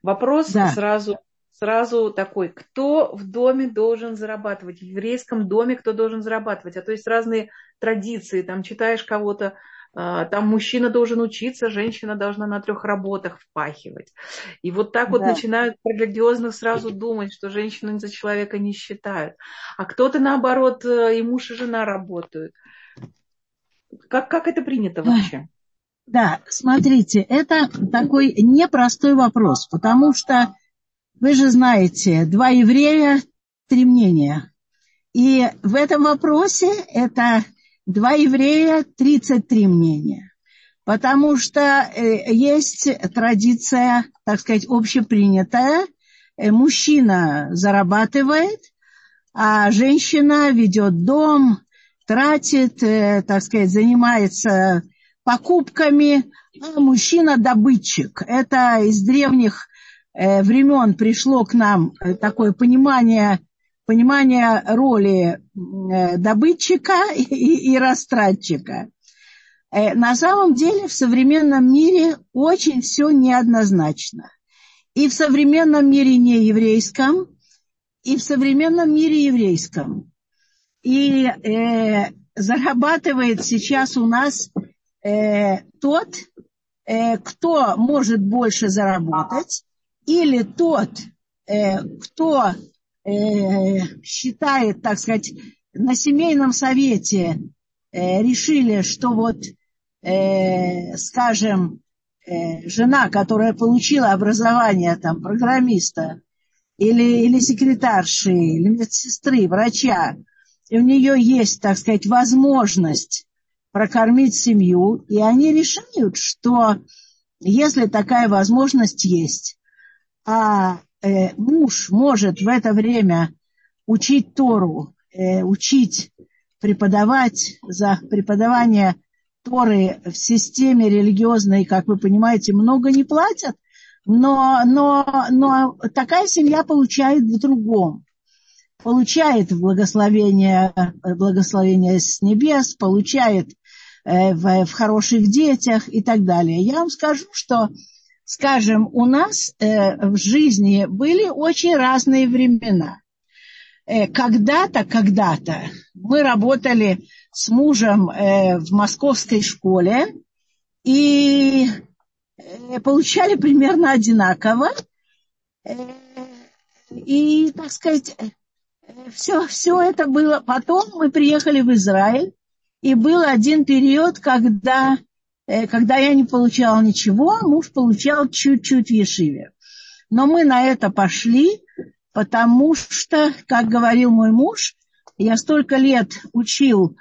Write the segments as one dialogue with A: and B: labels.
A: Вопрос
B: Да.
A: сразу такой, кто в доме должен зарабатывать? В еврейском доме кто должен зарабатывать? А то есть разные традиции, там читаешь кого-то, там мужчина должен учиться, женщина должна на 3 работах впахивать. И вот так вот
B: Да.
A: начинают религиозно сразу думать, что женщину за человека не считают. А кто-то наоборот, и муж, и жена работают. Как это принято вообще?
B: Да, смотрите, это такой непростой вопрос, потому что вы же знаете, 2 еврея, 3 мнения. И в этом вопросе это 2 еврея, 33 мнения. Потому что есть традиция, так сказать, общепринятая. Мужчина зарабатывает, а женщина ведет дом, тратит, так сказать, занимается покупками, а мужчина добытчик. Это из древних времен пришло к нам такое понимание роли добытчика и растратчика. На самом деле в современном мире очень все неоднозначно. И в современном мире нееврейском, и в современном мире еврейском. И зарабатывает сейчас у нас тот, кто может больше заработать, или тот, кто считает, так сказать, на семейном совете решили, что вот, скажем, жена, которая получила образование там, программиста или секретарши, или медсестры, врача, и у нее есть, так сказать, возможность прокормить семью, и они решают, что если такая возможность есть, а муж может в это время учить Тору, учить, преподавать, за преподавание Торы в системе религиозной, как вы понимаете, много не платят, но такая семья получает в другом. Получает благословение с небес, получает в хороших детях и так далее. Я вам скажу, что, скажем, у нас в жизни были очень разные времена. Когда-то мы работали с мужем в московской школе и получали примерно одинаково. И, так сказать, все это было. Потом мы приехали в Израиль, и был один период, когда я не получала ничего, муж получал чуть-чуть в ешиве. Но мы на это пошли, потому что, как говорил мой муж, я столько лет учил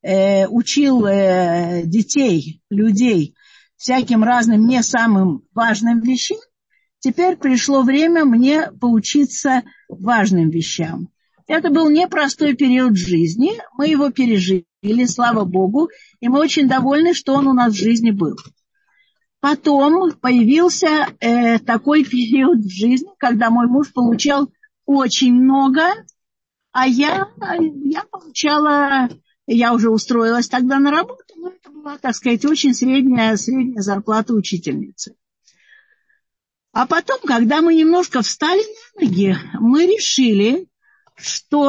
B: детей, людей всяким разным, не самым важным вещам. Теперь пришло время мне поучиться важным вещам. Это был непростой период жизни, мы его пережили, слава Богу, и мы очень довольны, что он у нас в жизни был. Потом появился такой период в жизни, когда мой муж получал очень много, а я получала, я уже устроилась тогда на работу, но это была, так сказать, очень средняя зарплата учительницы. А потом, когда мы немножко встали на ноги, мы решили, что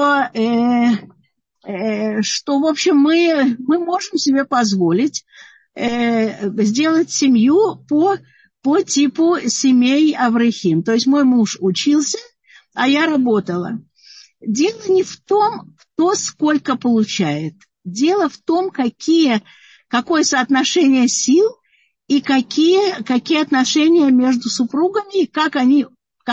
B: в общем, мы можем себе позволить сделать семью по типу семей Аврахим. То есть мой муж учился, а я работала. Дело не в том, кто сколько получает. Дело в том, какое соотношение сил и какие отношения между супругами, и как они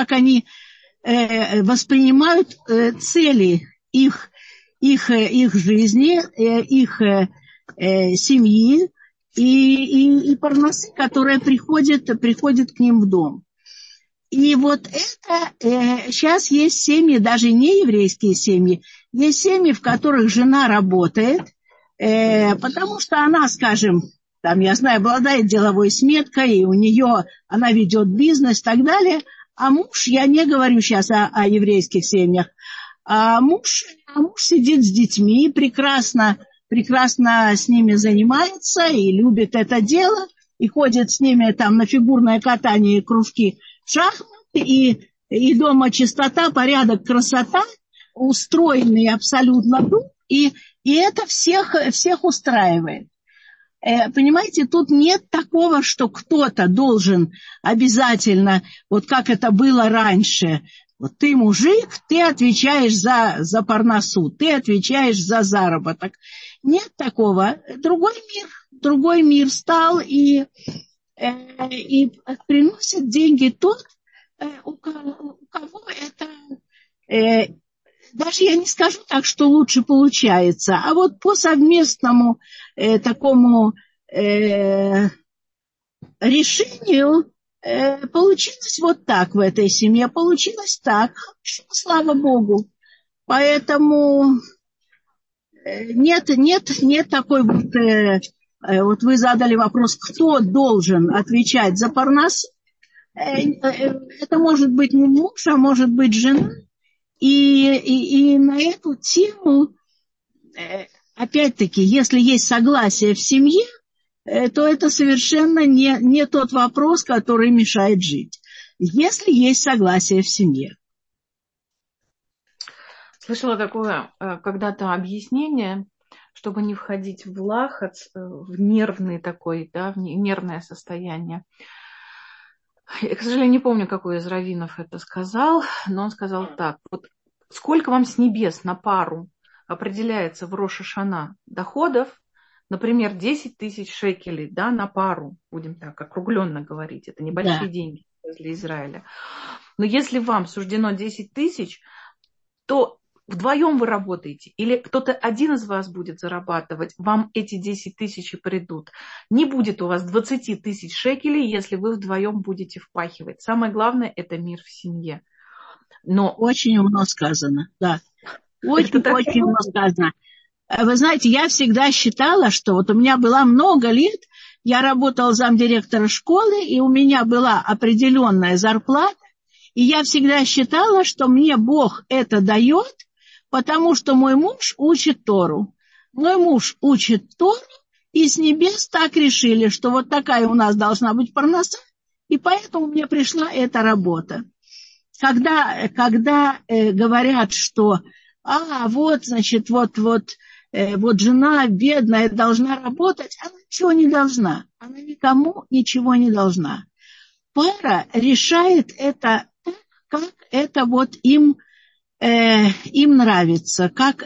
B: воспринимают цели их жизни, их семьи и парносы, которые приходят к ним в дом. И вот это сейчас есть семьи, даже не еврейские семьи, есть семьи, в которых жена работает, потому что она, скажем, там, я знаю, обладает деловой сметкой, и у нее она ведет бизнес и так далее. А муж, я не говорю сейчас о еврейских семьях, а муж сидит с детьми, прекрасно с ними занимается и любит это дело, и ходит с ними там на фигурное катание и кружки шахмат, и дома чистота, порядок, красота, устроенный абсолютно дом, и это всех устраивает. Понимаете, тут нет такого, что кто-то должен обязательно, вот как это было раньше, вот ты мужик, ты отвечаешь за парносу, ты отвечаешь за заработок. Нет такого. Другой мир стал, и приносит деньги тот, у кого это... Даже я не скажу так, что лучше получается, а вот по совместному такому решению получилось вот так в этой семье, получилось так, слава Богу. Поэтому нет такой вот вы задали вопрос, кто должен отвечать за парнос. Это может быть не муж, а может быть жена. И на эту тему, опять-таки, если есть согласие в семье, то это совершенно не тот вопрос, который мешает жить. Если есть согласие в семье.
A: Слышала такое когда-то объяснение, чтобы не входить в лахац, в нервный такой, да, в нервное состояние. Я, к сожалению, не помню, какой из раввинов это сказал, но он сказал так. Вот сколько вам с небес на пару определяется в Рош ха-Шана доходов, например, 10 тысяч шекелей, да, на пару, будем так округленно говорить, это небольшие деньги для Израиля. Но если вам суждено 10 тысяч, то вдвоем вы работаете, или кто-то один из вас будет зарабатывать, вам эти 10 тысяч и придут. Не будет у вас 20 тысяч шекелей, если вы вдвоем будете впахивать. Самое главное – это мир в семье. Но...
B: Очень умно сказано, да. Очень умно сказано. Вы знаете, я всегда считала, что вот у меня было много лет, я работала замдиректора школы, и у меня была определенная зарплата, и я всегда считала, что мне Бог это дает, потому что мой муж учит Тору. Мой муж учит Тору, и с небес так решили, что вот такая у нас должна быть парноса, и поэтому мне пришла эта работа. Когда говорят, что вот, значит, вот жена бедная должна работать, она ничего не должна. Она никому ничего не должна. Пара решает это так, как это вот им нравится, как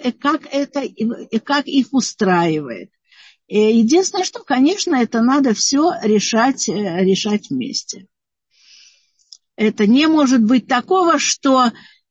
B: их устраивает. Единственное, что, конечно, это надо все решать вместе. Это не может быть такого, что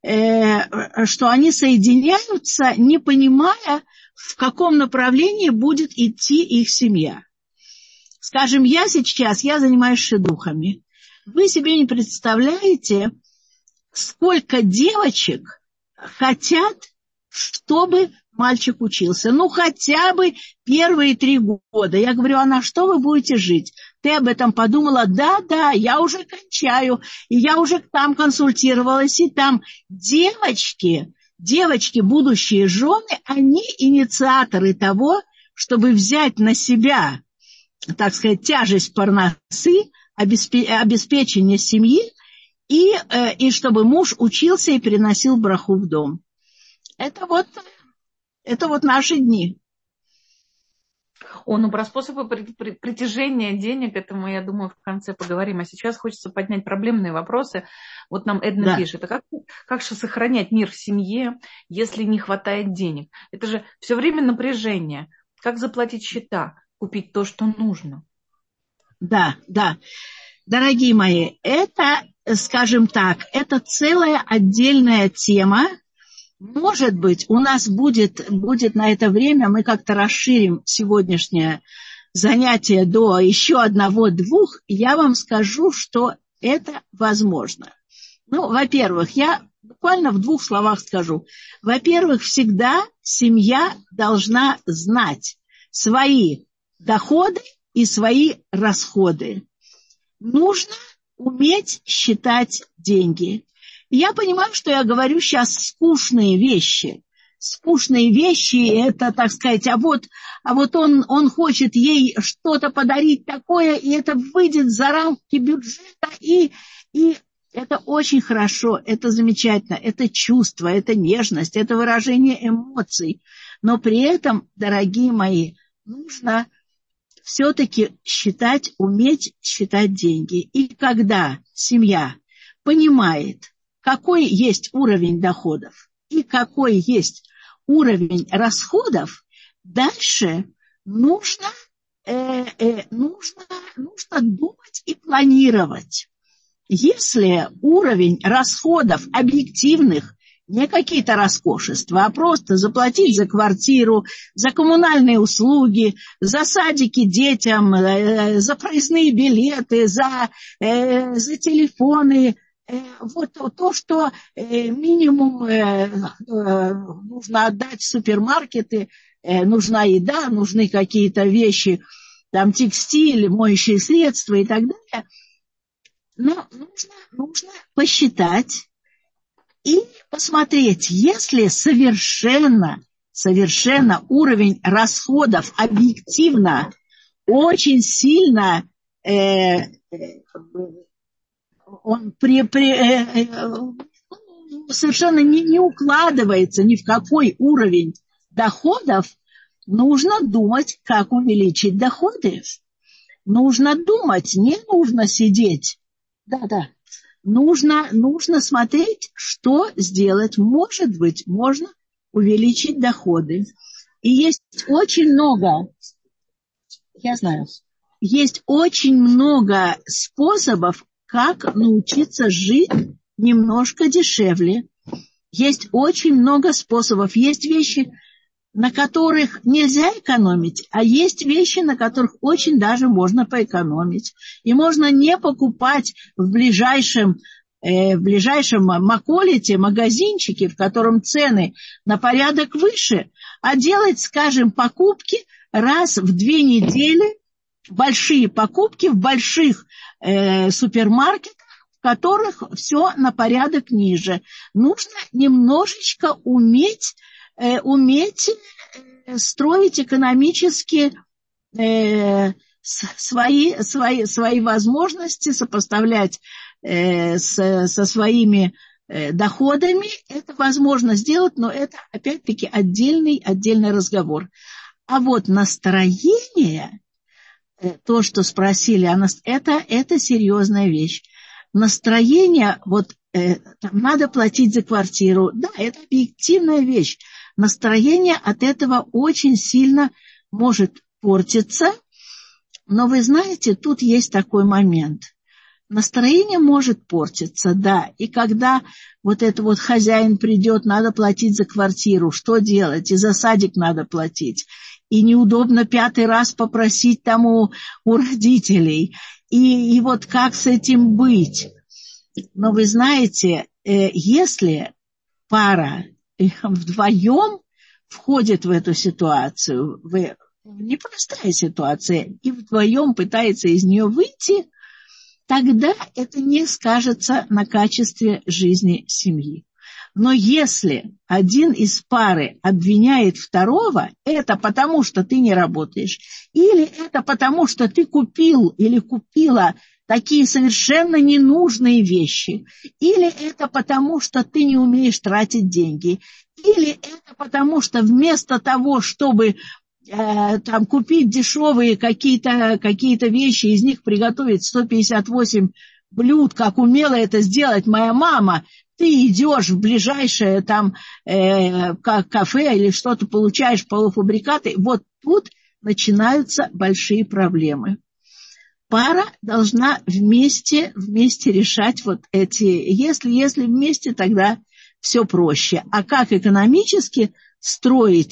B: они соединяются, не понимая, в каком направлении будет идти их семья. Скажем, я занимаюсь шидухами. Вы себе не представляете, сколько девочек хотят, чтобы мальчик учился. Ну, хотя бы первые 3 года. Я говорю, на что вы будете жить? Ты об этом подумала? Да, я уже кончаю. И я уже там консультировалась. И там девочки, будущие жены, они инициаторы того, чтобы взять на себя, так сказать, тяжесть парносы, обеспечение семьи, и чтобы муж учился и переносил браху в дом. Это вот наши дни.
A: Ну, про способы притяжения денег, это мы, я думаю, в конце поговорим. А сейчас хочется поднять проблемные вопросы. Вот нам Эдна пишет, как же сохранять мир в семье, если не хватает денег? Это же все время напряжение. Как заплатить счета, купить то, что нужно?
B: Да. Дорогие мои, это, скажем так, это целая отдельная тема. Может быть, у нас будет на это время, мы как-то расширим сегодняшнее занятие до еще 1-2, я вам скажу, что это возможно. Ну, во-первых, я буквально в 2 словах скажу. Во-первых, всегда семья должна знать свои доходы и свои расходы. Нужно уметь считать деньги. Я понимаю, что я говорю сейчас скучные вещи. Скучные вещи, это, так сказать, а вот он хочет ей что-то подарить такое, и это выйдет за рамки бюджета, и Это очень хорошо, это замечательно, это чувство, это нежность, это выражение эмоций. Но при этом, дорогие мои, нужно все-таки уметь считать деньги. И когда семья понимает, какой есть уровень доходов и какой есть уровень расходов, дальше нужно думать и планировать. Если уровень расходов объективных, не какие-то роскошества, а просто заплатить за квартиру, за коммунальные услуги, за садики детям, за проездные билеты, за телефоны, вот то, что минимум нужно отдать в супермаркеты, нужна еда, нужны какие-то вещи, там текстиль, моющие средства и так далее. Но нужно посчитать и посмотреть, если совершенно уровень расходов объективно очень сильно он совершенно не укладывается ни в какой уровень доходов, нужно думать, как увеличить доходы. Нужно думать, не нужно сидеть. Да. Нужно смотреть, что сделать. Может быть, можно увеличить доходы. И есть очень много способов, как научиться жить немножко дешевле. Есть очень много способов. Есть вещи, на которых нельзя экономить, а есть вещи, на которых очень даже можно поэкономить. И можно не покупать в ближайшем маколите, магазинчике, в котором цены на порядок выше, а делать, скажем, покупки раз в 2 недели, большие покупки в больших супермаркетах, в которых все на порядок ниже. Нужно немножечко уметь строить экономически свои возможности, сопоставлять со своими доходами. Это возможно сделать, но это опять-таки отдельный разговор. А вот настроение, то, что спросили, это серьезная вещь. Настроение, там надо платить за квартиру. Да, это объективная вещь. Настроение от этого очень сильно может портиться. Но вы знаете, тут есть такой момент. Настроение может портиться, да. И когда хозяин придет, надо платить за квартиру. Что делать? И за садик надо платить. И неудобно 5-й раз попросить там у родителей. И как с этим быть? Но вы знаете, если пара вдвоем входит в эту ситуацию, непростая ситуация, и вдвоем пытается из нее выйти, тогда это не скажется на качестве жизни семьи. Но если один из пары обвиняет второго, это потому, что ты не работаешь, или это потому, что ты купил или купила такие совершенно ненужные вещи, или это потому, что ты не умеешь тратить деньги, или это потому, что вместо того, чтобы купить дешевые какие-то вещи, из них приготовить 158 блюд, как умела это сделать моя мама, ты идешь в ближайшее кафе или что-то, получаешь полуфабрикаты, вот тут начинаются большие проблемы. Пара должна вместе решать эти. Если вместе, тогда все проще. А как экономически строить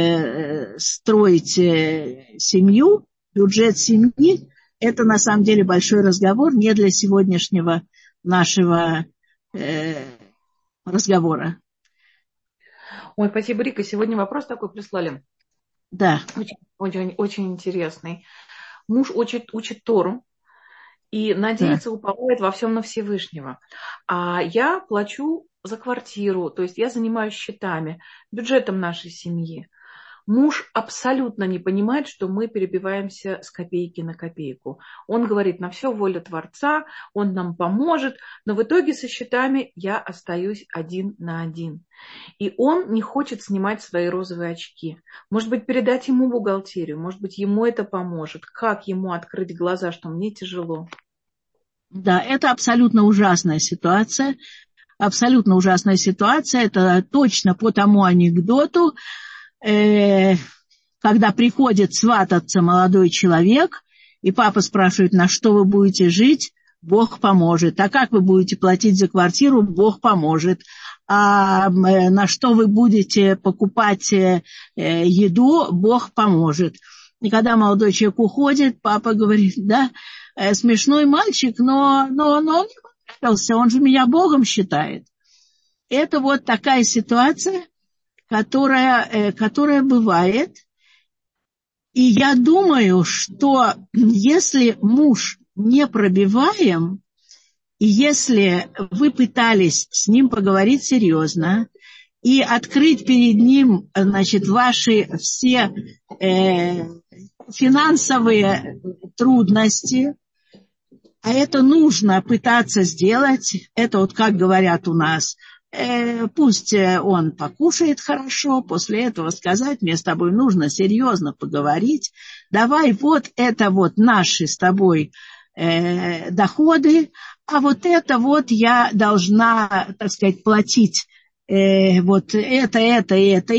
B: семью, бюджет семьи, это на самом деле большой разговор, не для сегодняшнего нашего разговора.
A: Ой, спасибо, Рика. Сегодня вопрос такой прислали.
B: Да.
A: Очень, очень, очень интересный. Муж учит Тору и надеется, уповает во всем на Всевышнего. А я плачу за квартиру, то есть я занимаюсь счетами, бюджетом нашей семьи. Муж абсолютно не понимает, что мы перебиваемся с копейки на копейку. Он говорит, на все воля Творца, он нам поможет, но в итоге со счетами я остаюсь один на один. И он не хочет снимать свои розовые очки. Может быть, передать ему бухгалтерию, может быть, ему это поможет. Как ему открыть глаза, что мне тяжело?
B: Да, это абсолютно ужасная ситуация. Абсолютно ужасная ситуация. Это точно по тому анекдоту, когда приходит свататься молодой человек, и папа спрашивает, на что вы будете жить, Бог поможет. А как вы будете платить за квартиру, Бог поможет. А на что вы будете покупать еду, Бог поможет. И когда молодой человек уходит, папа говорит, да, смешной мальчик, но он не понравился, он же меня Богом считает. Это вот такая ситуация, которая бывает. И я думаю, что если муж не пробиваем, и если вы пытались с ним поговорить серьезно и открыть перед ним, значит, ваши все финансовые трудности, а это нужно пытаться сделать, это вот как говорят у нас, пусть он покушает хорошо, после этого сказать, мне с тобой нужно серьезно поговорить, давай вот это вот наши с тобой доходы, а вот это вот я должна, так сказать, платить вот это.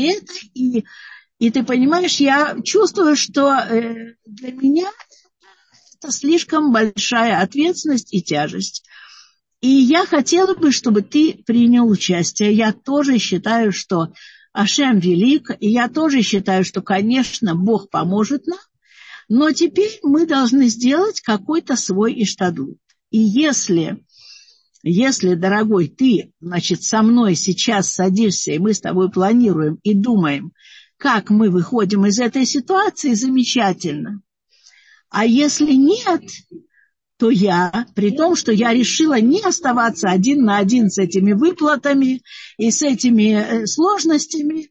B: И ты понимаешь, я чувствую, что для меня это слишком большая ответственность и тяжесть. И я хотела бы, чтобы ты принял участие. Я тоже считаю, что Ашем велик, и я тоже считаю, что, конечно, Бог поможет нам, но теперь мы должны сделать какой-то свой иштадлут. И если, дорогой, ты, значит, со мной сейчас садишься, и мы с тобой планируем и думаем, как мы выходим из этой ситуации, замечательно. А если нет, то я, при том, что я решила не оставаться один на один с этими выплатами и с этими сложностями,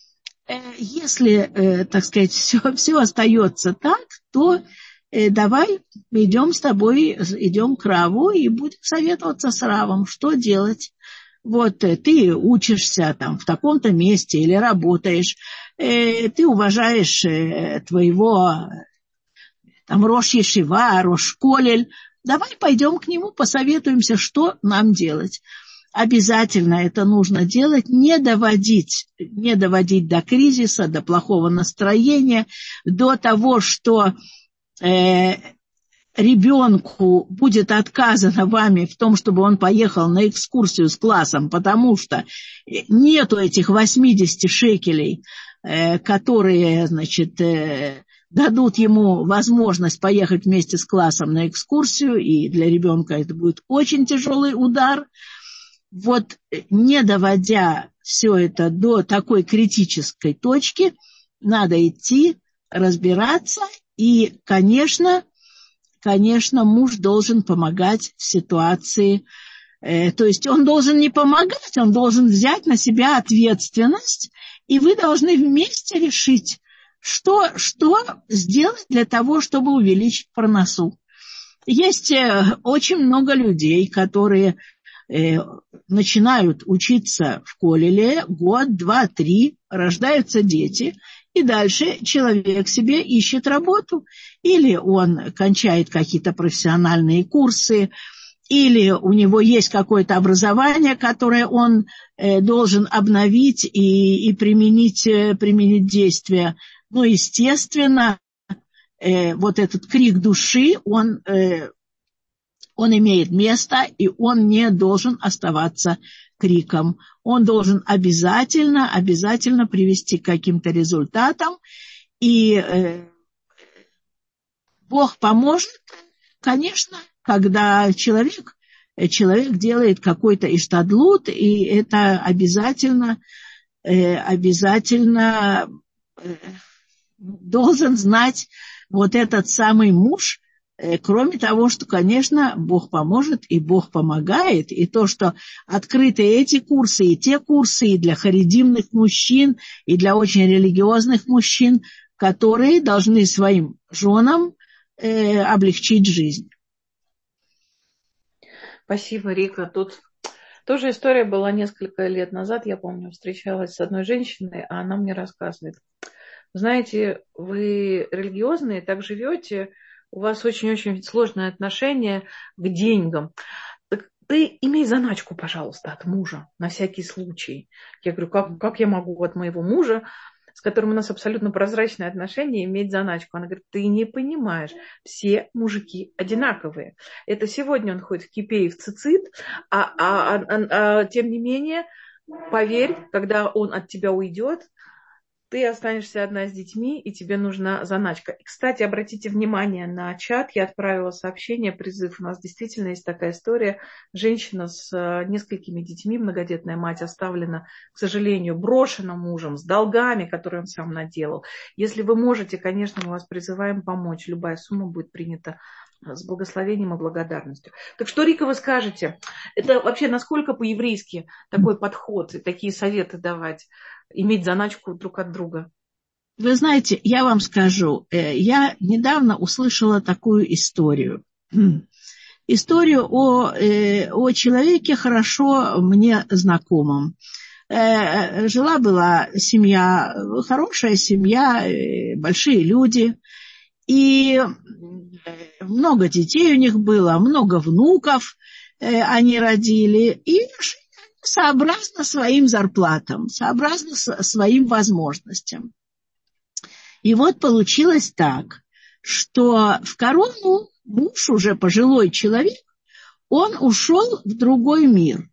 B: если, так сказать, все остается так, то давай идем с тобой, идем к Раву и будем советоваться с Равом, что делать. Вот ты учишься там в таком-то месте или работаешь, ты уважаешь твоего там рош ешива, рош колель, давай пойдем к нему, посоветуемся, что нам делать. Обязательно это нужно делать, не доводить до кризиса, до плохого настроения, до того, что ребенку будет отказано вами в том, чтобы он поехал на экскурсию с классом, потому что нету этих 80 шекелей, которые, значит, дадут ему возможность поехать вместе с классом на экскурсию, и для ребенка это будет очень тяжелый удар. Вот не доводя все это до такой критической точки, надо идти, разбираться, и, конечно, муж должен помогать в ситуации, то есть он должен не помогать, он должен взять на себя ответственность, и вы должны вместе решить, что сделать для того, чтобы увеличить парнасу. Есть очень много людей, которые начинают учиться в колеле год, 2, 3, рождаются дети, и дальше человек себе ищет работу. Или он кончает какие-то профессиональные курсы, или у него есть какое-то образование, которое он должен обновить и применить действия. Ну, естественно, вот этот крик души, он имеет место, и он не должен оставаться криком. Он должен обязательно привести к каким-то результатам. И Бог поможет, конечно, когда человек делает какой-то иштадлут, и это обязательно должен знать вот этот самый муж, Кроме того, что, конечно, Бог поможет и Бог помогает, и то, что открыты эти курсы, и те курсы и для харидимных мужчин, и для очень религиозных мужчин, которые должны своим женам облегчить жизнь.
A: Спасибо, Рика. Тут тоже история была несколько лет назад, я помню, встречалась с одной женщиной, а она мне рассказывает. Знаете, вы религиозные, так живете, у вас очень-очень сложное отношение к деньгам. Так ты имей заначку, пожалуйста, от мужа, на всякий случай. Я говорю, как я могу от моего мужа, с которым у нас абсолютно прозрачные отношения, иметь заначку? Она говорит, ты не понимаешь, все мужики одинаковые. Это сегодня он ходит в кипе и в цицит, тем не менее, поверь, когда он от тебя уйдет, ты останешься одна с детьми, и тебе нужна заначка. И, кстати, обратите внимание на чат. Я отправила сообщение, призыв. У нас действительно есть такая история. Женщина с несколькими детьми, многодетная мать, оставлена, к сожалению, брошена мужем, с долгами, которые он сам наделал. Если вы можете, конечно, мы вас призываем помочь. Любая сумма будет принята с благословением и благодарностью. Так что, Рика, вы скажете? Это вообще насколько по-еврейски такой подход и такие советы давать? Иметь заначку друг от друга?
B: Вы знаете, я вам скажу, я недавно услышала такую историю. Историю о человеке, хорошо мне знакомом. Жила-была семья, хорошая семья, большие люди. И много детей у них было, много внуков они родили. И сообразно своим зарплатам, сообразно своим возможностям. И вот получилось так, что в корону муж, уже пожилой человек, он ушел в другой мир.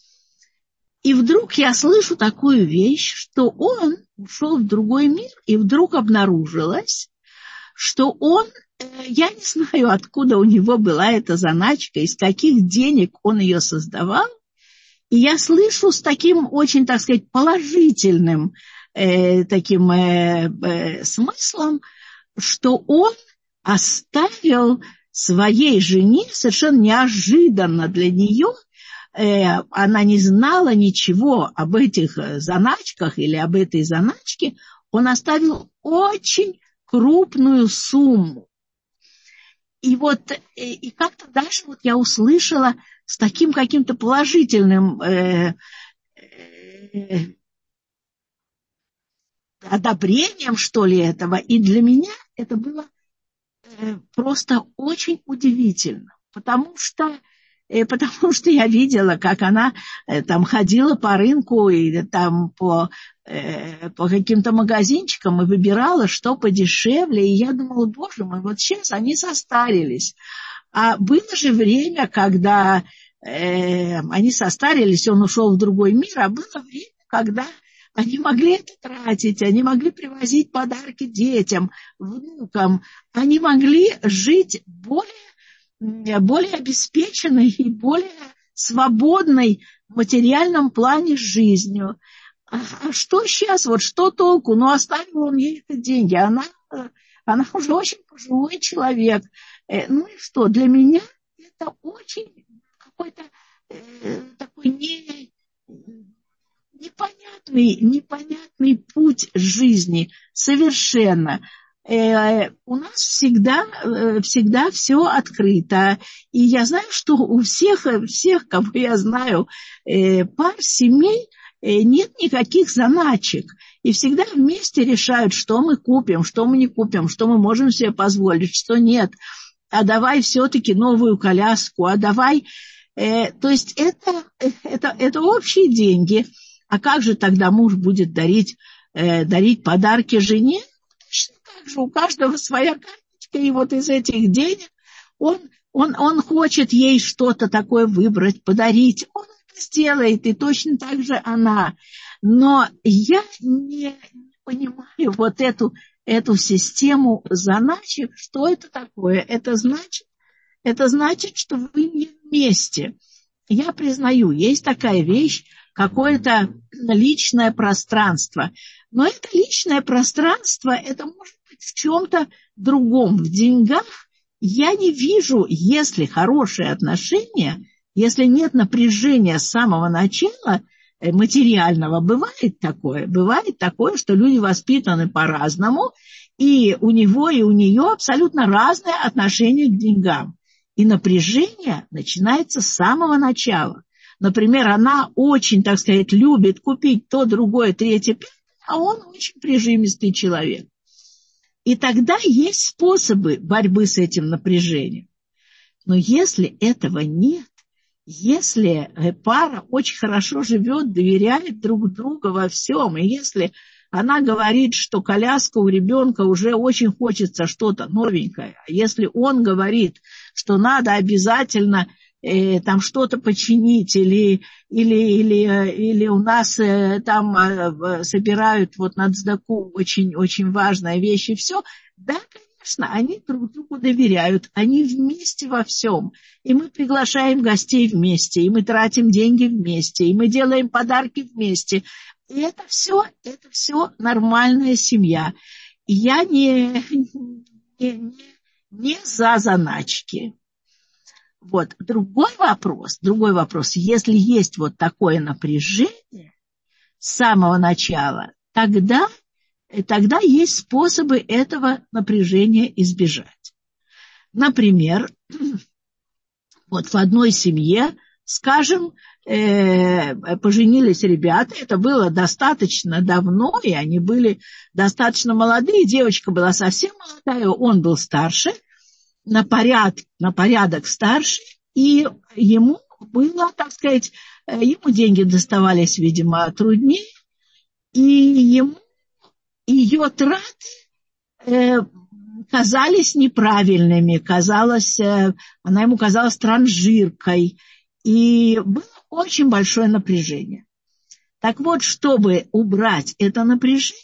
B: И вдруг я слышу такую вещь, что он ушел в другой мир, и вдруг обнаружилось, что он, я не знаю, откуда у него была эта заначка, из каких денег он ее создавал. И я слышу с таким очень, так сказать, положительным таким смыслом, что он оставил своей жене совершенно неожиданно для нее, она не знала ничего об этих заначках или об этой заначке, он оставил очень крупную сумму. И вот и как-то даже вот я услышала с таким каким-то положительным одобрением, что ли, этого. И для меня это было просто очень удивительно, потому что я видела, как она там ходила по рынку и там по каким-то магазинчикам и выбирала, что подешевле. И я думала, боже мой, вот сейчас они состарились. А было же время, когда они состарились, он ушел в другой мир, а было время, когда они могли это тратить, они могли привозить подарки детям, внукам, они могли жить более обеспеченной и более свободной в материальном плане жизнью. А что сейчас? Вот что толку? Ну, оставил он ей эти деньги. Она уже очень пожилой человек. Ну и что? Для меня это очень какой-то такой непонятный путь жизни. Совершенно. У нас всегда все открыто. И я знаю, что у всех, кого я знаю, пар, семей, нет никаких заначек. И всегда вместе решают, что мы купим, что мы не купим, что мы можем себе позволить, что нет. А давай все-таки новую коляску, а давай... То есть это общие деньги. А как же тогда муж будет дарить подарки жене? Как же у каждого своя карточка, и вот из этих денег он хочет ей что-то такое выбрать, подарить. Он это сделает, и точно так же она. Но я не понимаю вот эту систему заначек. Что это такое? Это значит, что вы не вместе. Я признаю, есть такая вещь, какое-то личное пространство. Но это личное пространство, это может быть в чем-то другом, в деньгах я не вижу, если хорошие отношения, если нет напряжения с самого начала материального, бывает такое, что люди воспитаны по-разному, и у него, и у нее абсолютно разное отношение к деньгам. И напряжение начинается с самого начала. Например, она очень, так сказать, любит купить то, другое, третье, пятое, а он очень прижимистый человек. И тогда есть способы борьбы с этим напряжением. Но если этого нет, если пара очень хорошо живет, доверяет друг другу во всем, и если она говорит, что коляска у ребенка уже очень хочется что-то новенькое, а если он говорит, что надо обязательно там что-то починить, или у нас там собирают вот на цдаку очень важная вещь, и все, да, конечно, они друг другу доверяют, они вместе во всем, и мы приглашаем гостей вместе, и мы тратим деньги вместе, и мы делаем подарки вместе, и это все нормальная семья. И я не за заначки. Вот, другой вопрос, если есть вот такое напряжение с самого начала, тогда есть способы этого напряжения избежать. Например, вот в одной семье, скажем, поженились ребята, это было достаточно давно, и они были достаточно молодые, девочка была совсем молодая, он был старше, на порядок старше, и ему было, так сказать, ему деньги доставались, видимо, труднее, и ему ее траты казались неправильными, она ему казалась транжиркой, и было очень большое напряжение. Так вот, чтобы убрать это напряжение,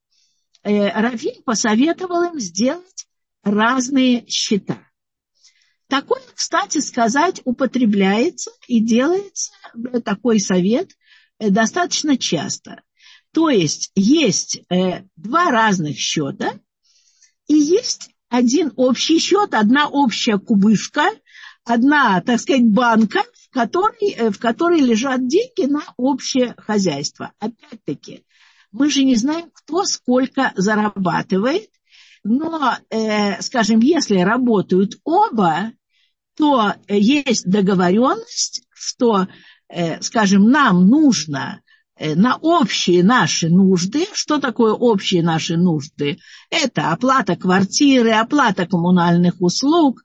B: раввин посоветовал им сделать разные счета. Такое, кстати сказать, употребляется и делается такой совет достаточно часто. То есть два разных счета, и есть один общий счет, одна общая кубышка, одна, так сказать, банка, в которой лежат деньги на общее хозяйство. Опять-таки, мы же не знаем, кто сколько зарабатывает, но, скажем, если работают оба, то есть договоренность, что, скажем, нам нужно на общие наши нужды. Что такое общие наши нужды? Это оплата квартиры, оплата коммунальных услуг,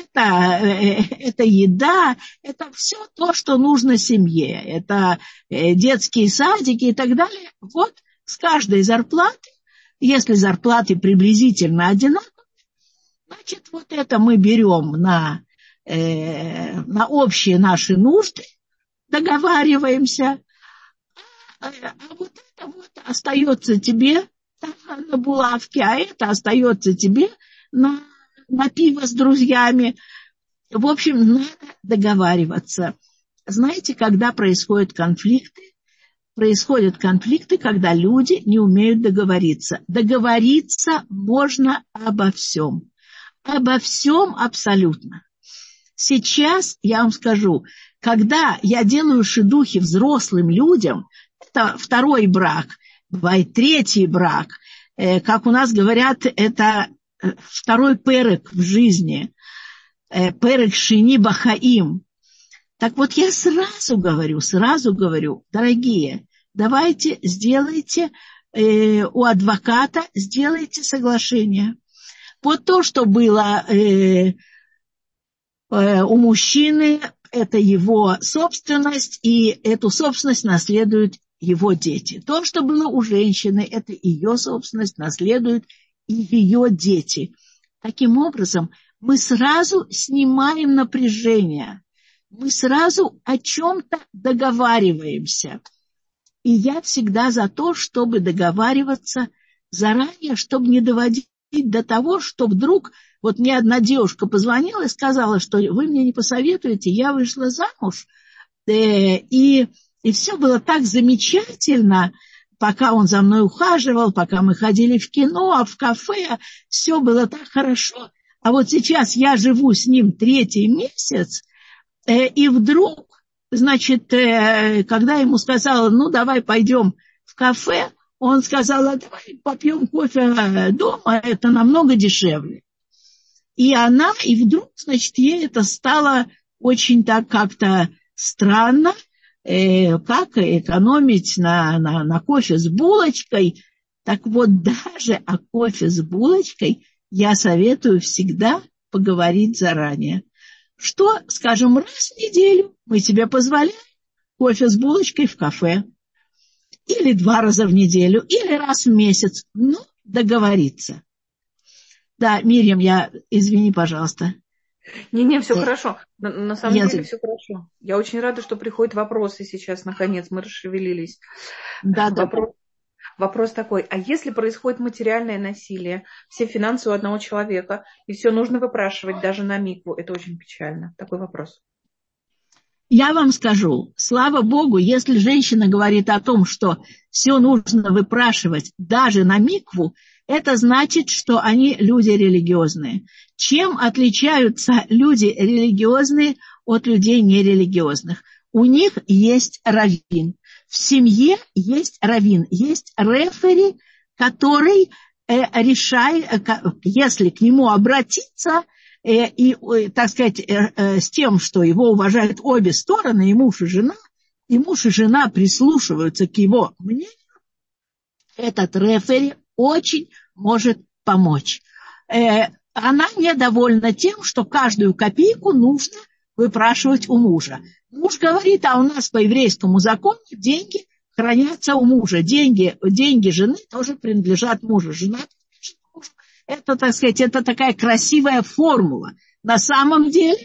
B: это еда, это все то, что нужно семье. Это детские садики и так далее. Вот с каждой зарплаты, если зарплаты приблизительно одинаковые, значит, вот это мы берем на общие наши нужды, договариваемся, а вот это вот остается тебе на булавке, а это остается тебе на пиво с друзьями. В общем, надо договариваться. Знаете, когда происходят конфликты, когда люди не умеют договориться. Договориться можно обо всем. Обо всем абсолютно. Сейчас я вам скажу, когда я делаю шидухи взрослым людям, это второй брак, бывает третий брак, как у нас говорят, это второй перек в жизни, перек шини бахаим. Так вот я сразу говорю, дорогие, давайте сделайте у адвоката, сделайте соглашение. Вот то, что было у мужчины, это его собственность, и эту собственность наследуют его дети. То, что было у женщины, это ее собственность, наследуют и ее дети. Таким образом, мы сразу снимаем напряжение, мы сразу о чем-то договариваемся. И я всегда за то, чтобы договариваться заранее, чтобы не доводить до того, что вдруг, вот мне одна девушка позвонила и сказала, что вы мне не посоветуете, я вышла замуж, и все было так замечательно, пока он за мной ухаживал, пока мы ходили в кино, в кафе, все было так хорошо, А вот сейчас я живу с ним 3-й месяц, и вдруг, значит, когда ему сказала, ну, давай пойдем в кафе, он сказал, давай попьем кофе дома, это намного дешевле. И вдруг, значит, ей это стало очень так как-то странно, как экономить на кофе с булочкой. Так вот, даже о кофе с булочкой я советую всегда поговорить заранее. Что, скажем, раз в неделю мы себе позволяем кофе с булочкой в кафе. Или 2 раза в неделю, или раз в месяц. Ну, договориться. Да, Мирьям, извини, пожалуйста.
A: Не, все хорошо. На самом деле все хорошо. Я очень рада, что приходят вопросы сейчас, наконец, мы расшевелились.
B: Да.
A: Вопрос такой, а если происходит материальное насилие, все финансы у одного человека, и все нужно выпрашивать даже на микву, это очень печально. Такой вопрос.
B: Я вам скажу, слава Богу, если женщина говорит о том, что все нужно выпрашивать даже на микву, это значит, что они люди религиозные. Чем отличаются люди религиозные от людей нерелигиозных? У них есть раввин. В семье есть раввин, есть рефери, который решает, если к нему обратиться, и, так сказать, с тем, что его уважают обе стороны, и муж, и жена прислушиваются к его мнению, этот рефери очень может помочь. Она недовольна тем, что каждую копейку нужно выпрашивать у мужа. Муж говорит, а у нас по еврейскому закону деньги хранятся у мужа. Деньги жены тоже принадлежат мужу. Жена принадлежит мужу. Это, так сказать, это такая красивая формула. На самом деле,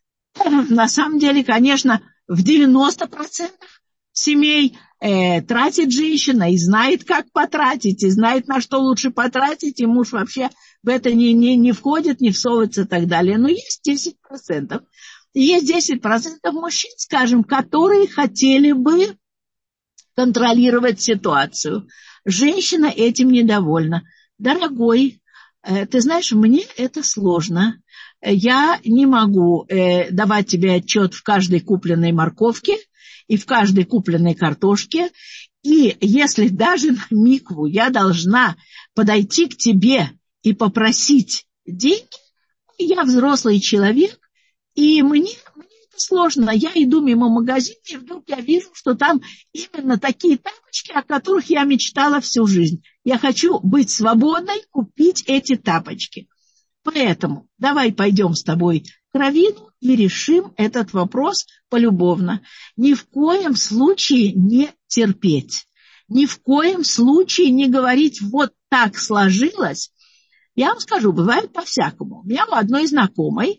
B: конечно, в 90% семей тратит женщина и знает, как потратить, и знает, на что лучше потратить, и муж вообще в это не входит, не всовывается и так далее. Но есть 10%. Есть 10% мужчин, скажем, которые хотели бы контролировать ситуацию. Женщина этим недовольна. Дорогой, ты знаешь, мне это сложно. Я не могу давать тебе отчет в каждой купленной морковке и в каждой купленной картошке. И если даже на микву я должна подойти к тебе и попросить деньги, я взрослый человек, и мне это сложно. Я иду мимо магазина, и вдруг я вижу, что там именно такие тапочки, о которых я мечтала всю жизнь. Я хочу быть свободной, купить эти тапочки. Поэтому давай пойдем с тобой к раввину и решим этот вопрос полюбовно. Ни в коем случае не терпеть. Ни в коем случае не говорить, вот так сложилось. Я вам скажу, бывает по-всякому. У меня у одной знакомой,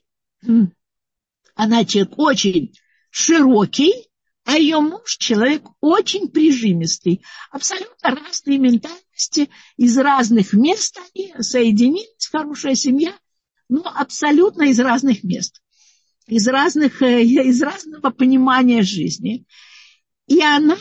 B: она человек очень широкий, а ее муж человек очень прижимистый. Абсолютно разные ментальности, из разных мест они соединились, хорошая семья, но абсолютно из разных мест, из разного понимания жизни. И она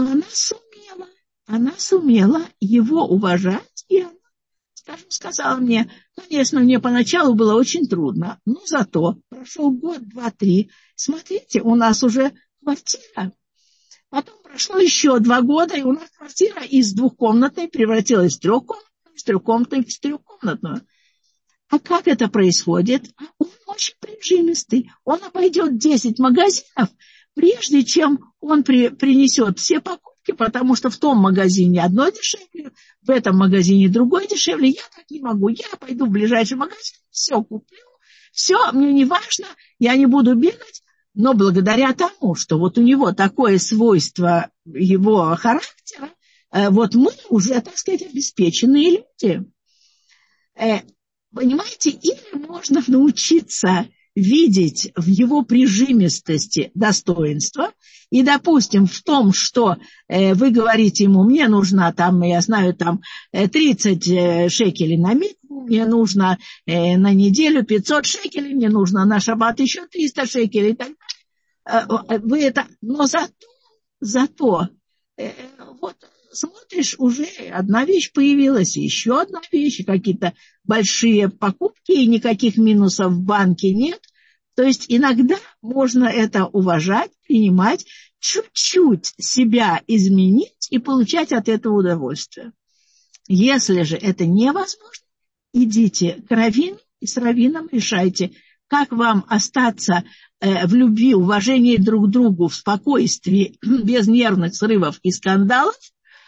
B: сумела его уважать, и она, скажем, сказала мне, конечно, мне поначалу было очень трудно, но зато прошел год, 2, 3, смотрите, у нас уже квартира. Потом прошло еще 2 года, и у нас квартира из 2-комнатной превратилась в 3-комнатную, из 3-комнатной в 4-комнатную. А как это происходит? Он очень прижимистый. Он обойдет 10 магазинов, прежде чем он принесет все покупки, потому что в том магазине одно дешевле, в этом магазине другое дешевле. Я так не могу. Я пойду в ближайший магазин, все куплю, все, мне не важно, я не буду бегать. Но благодаря тому, что вот у него такое свойство его характера, вот мы уже, так сказать, обеспеченные люди. Понимаете, или можно научиться видеть в его прижимистости достоинство, и, допустим, в том, что вы говорите ему, мне нужно там, я знаю, там 30 шекелей на микву, мне нужно на неделю 500 шекелей, мне нужно на шаббат еще 300 шекелей, так далее. Вы это, но зато вот смотришь, уже одна вещь появилась, еще одна вещь, какие-то большие покупки, и никаких минусов в банке нет. То есть иногда можно это уважать, принимать, чуть-чуть себя изменить и получать от этого удовольствие. Если же это невозможно, идите к раввину и с раввином решайте, как вам остаться в любви, уважении друг к другу, в спокойствии, без нервных срывов и скандалов,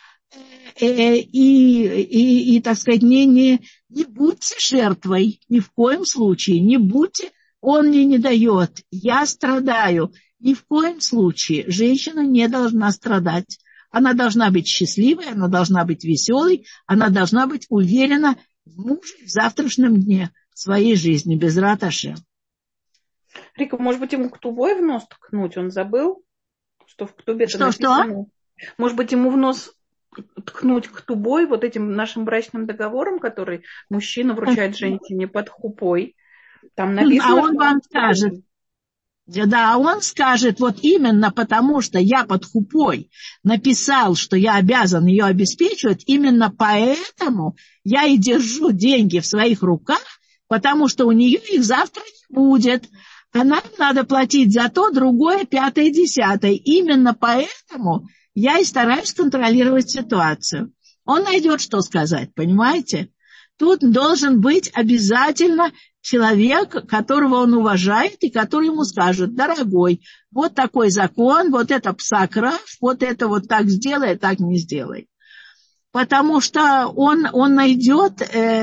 B: и так сказать, не будьте жертвой, ни в коем случае, не будьте, он мне не дает, я страдаю. Ни в коем случае женщина не должна страдать. Она должна быть счастливой, она должна быть веселой, она должна быть уверена в муже в завтрашнем дне своей жизни, безрат Ашем.
A: Рика, может быть, ему ктубой в нос ткнуть? Он забыл, что в ктубе-то написано. Что? Может быть, ему в нос ткнуть ктубой, вот этим нашим брачным договором, который мужчина вручает женщине под хупой. Там написано,
B: а он вам скажет. Да, он скажет, вот именно потому, что я под хупой написал, что я обязан ее обеспечивать, именно поэтому я и держу деньги в своих руках, потому что у нее их завтра не будет. А нам надо платить за то, другое, пятое, десятое. Именно поэтому я и стараюсь контролировать ситуацию. Он найдет, что сказать, понимаете? Тут должен быть обязательно человек, которого он уважает, и который ему скажет: дорогой, вот такой закон, вот это псакраф, вот это вот так сделай, так не сделай. Потому что он найдет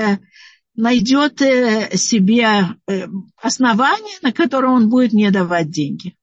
B: себе основание, на которое он будет не давать деньги.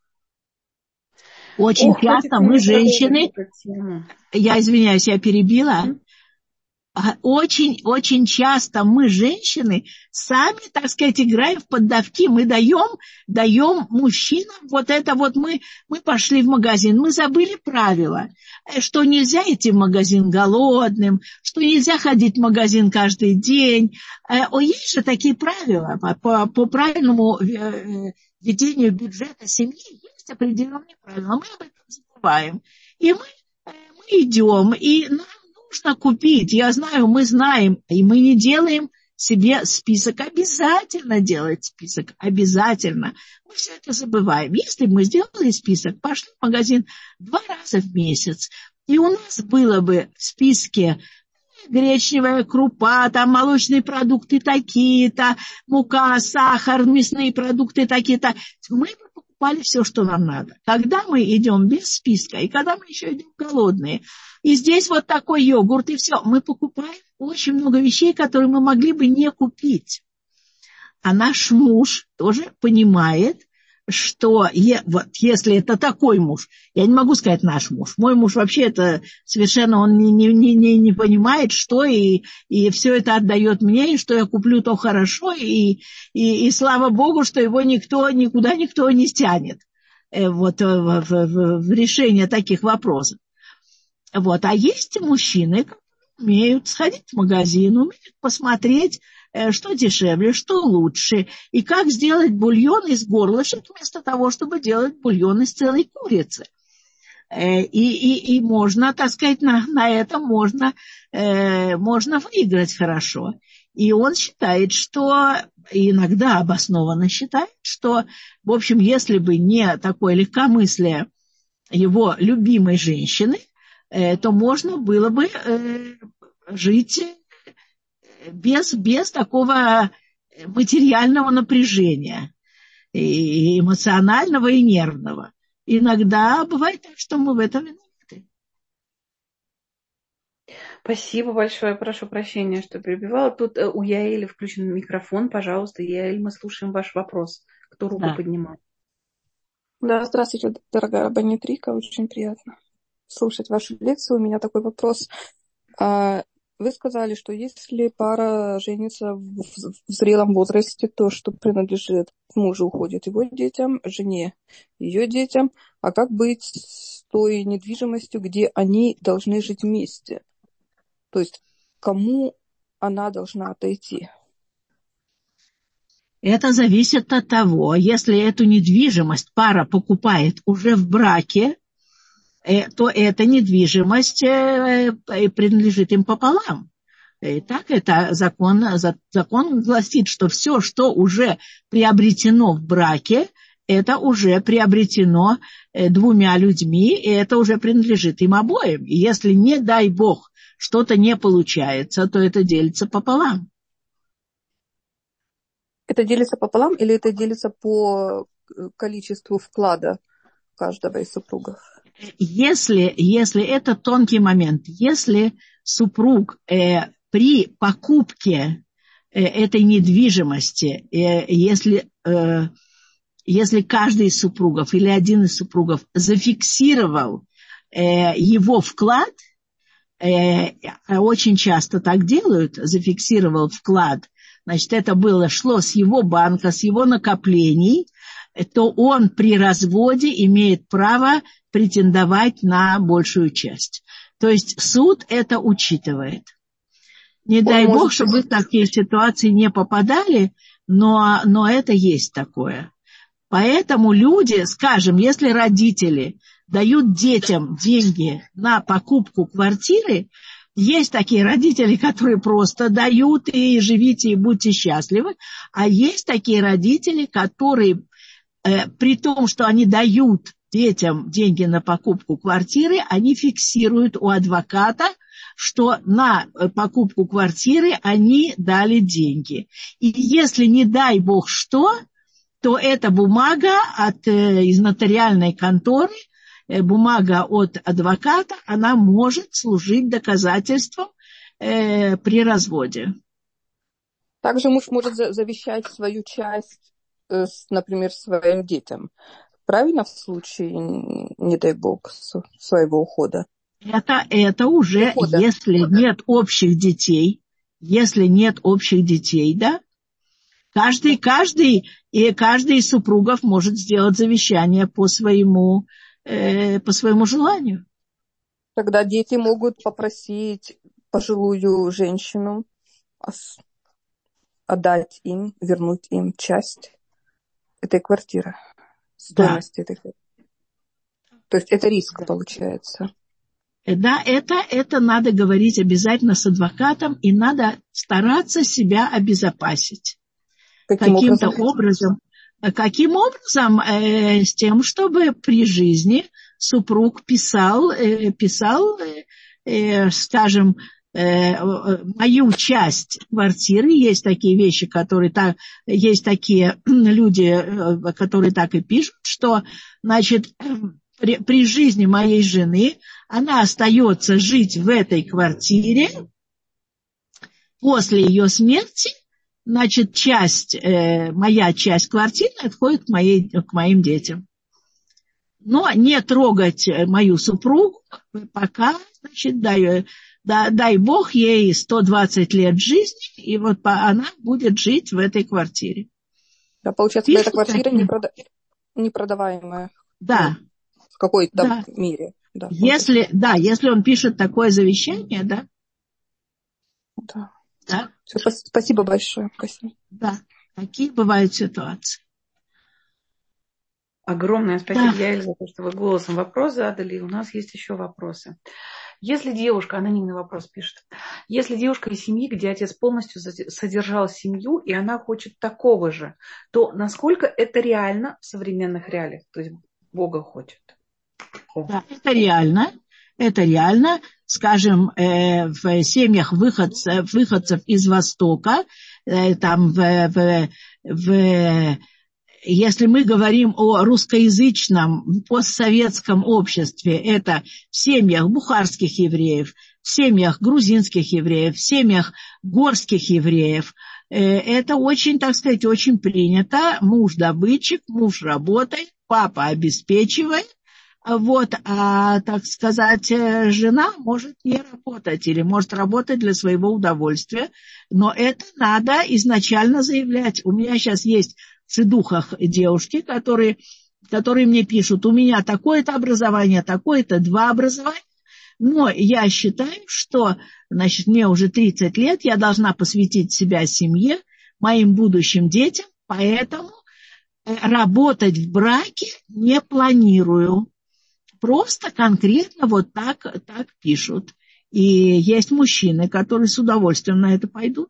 B: Очень часто мы, женщины, я извиняюсь, я перебила, очень часто мы, женщины, сами, так сказать, играем в поддавки. Мы даем мужчинам вот это вот. Мы пошли в магазин, мы забыли правила, что нельзя идти в магазин голодным, что нельзя ходить в магазин каждый день. Есть же такие правила по правильному ведению бюджета семьи. Есть определенные правила, мы об этом забываем. И мы идем, и нам нужно купить. Я знаю, мы знаем, и мы не делаем себе список. Обязательно делать список, обязательно. Мы все это забываем. Если бы мы сделали список, пошли в магазин 2 раза в месяц, и у нас было бы в списке гречневая крупа, там молочные продукты такие-то, мука, сахар, мясные продукты такие-то, мы бы покупали все, что нам надо. Когда мы идем без списка, и когда мы еще идем голодные, и здесь вот такой йогурт, и все, мы покупаем очень много вещей, которые мы могли бы не купить. А наш муж тоже понимает, что вот если это такой муж, я не могу сказать наш муж, мой муж вообще это совершенно, он не понимает, что и все это отдает мне, и что я куплю, то хорошо, и слава Богу, что его никуда никто не стянет вот в решение таких вопросов. Вот. А есть мужчины, которые умеют сходить в магазин, умеют посмотреть, что дешевле, что лучше, и как сделать бульон из горлышек вместо того, чтобы делать бульон из целой курицы. И можно, так сказать, на этом можно выиграть хорошо. И он считает, что, иногда обоснованно считает, что, в общем, если бы не такое легкомыслие его любимой женщины, то можно было бы жить без такого материального напряжения, и эмоционального, и нервного. Иногда бывает так, что мы в этом виноваты.
A: Спасибо большое. Прошу прощения, что перебивала. Тут у Яэли включен микрофон. Пожалуйста, Яэль, мы слушаем ваш вопрос. Кто руку поднимал?
C: Да, здравствуйте, дорогая Рабанит Рика. Очень приятно слушать вашу лекцию. У меня такой вопрос. Вы сказали, что если пара женится в зрелом возрасте, то, что принадлежит мужу, уходит его детям, жене ее детям. А как быть с той недвижимостью, где они должны жить вместе? То есть кому она должна отойти?
B: Это зависит от того, если эту недвижимость пара покупает уже в браке, то эта недвижимость принадлежит им пополам. Так это закон гласит, что все, что уже приобретено в браке, это уже приобретено двумя людьми, и это уже принадлежит им обоим. И если, не дай Бог, что-то не получается, то это делится пополам.
C: Это делится пополам или это делится по количеству вклада каждого из супругов?
B: Если это тонкий момент, если супруг при покупке этой недвижимости, если каждый из супругов или один из супругов зафиксировал его вклад, очень часто так делают, зафиксировал вклад, значит, это шло с его банка, с его накоплений, то он при разводе имеет право претендовать на большую часть. То есть суд это учитывает. Не дай Бог, чтобы вы в такие ситуации не попадали, но это есть такое. Поэтому люди, скажем, если родители дают детям деньги на покупку квартиры, есть такие родители, которые просто дают и живите, и будьте счастливы, а есть такие родители, которые при том, что они дают детям деньги на покупку квартиры, они фиксируют у адвоката, что на покупку квартиры они дали деньги. И если, не дай Бог что, то эта бумага из нотариальной конторы, бумага от адвоката, она может служить доказательством при разводе.
C: Также муж может завещать свою часть, например, своим детям. Правильно, в случае, не дай Бог, своего ухода?
B: Это уже,
C: ухода.
B: Если нет общих детей, да, каждый из супругов может сделать завещание по своему желанию.
C: Тогда дети могут попросить пожилую женщину отдать им, вернуть им часть этой квартиры, стоимости этой квартиры. То есть это риск получается.
B: Да, это надо говорить обязательно с адвокатом, и надо стараться себя обезопасить. Каким образом? С тем, чтобы при жизни супруг писал, скажем, мою часть квартиры. Есть такие вещи, есть такие люди, которые так и пишут, что, значит, при жизни моей жены она остается жить в этой квартире. После ее смерти, значит, моя часть квартиры отходит к моим детям. Но не трогать мою супругу, пока, значит, дай Бог ей 120 лет жизни, и вот она будет жить в этой квартире.
C: Да, получается, эта квартира непродаваемая.
B: Да.
C: В какой-то мере. Да,
B: если он пишет такое завещание, да.
C: Да.
B: Да.
C: Все, спасибо большое. Спасибо.
B: Да, такие бывают ситуации.
A: Огромное спасибо, Яэль, за то, что вы голосом вопрос задали. У нас есть еще вопросы. Если девушка, анонимный вопрос пишет, если девушка из семьи, где отец полностью содержал семью, и она хочет такого же, то насколько это реально в современных реалиях? То есть Бога хочет.
B: Да, это реально. Скажем, в семьях выходцев из Востока, там если мы говорим о русскоязычном постсоветском обществе, это в семьях бухарских евреев, в семьях грузинских евреев, в семьях горских евреев, это очень, так сказать, очень принято. Муж добытчик, муж работает, папа обеспечивает. Так сказать, жена может не работать или может работать для своего удовольствия, но это надо изначально заявлять. У меня сейчас есть в шидухах девушки, которые мне пишут, у меня такое-то образование, такое-то 2 образования, но я считаю, что, значит, мне уже 30 лет, я должна посвятить себя семье, моим будущим детям, поэтому работать в браке не планирую. просто конкретно вот так пишут. И есть мужчины, которые с удовольствием на это пойдут.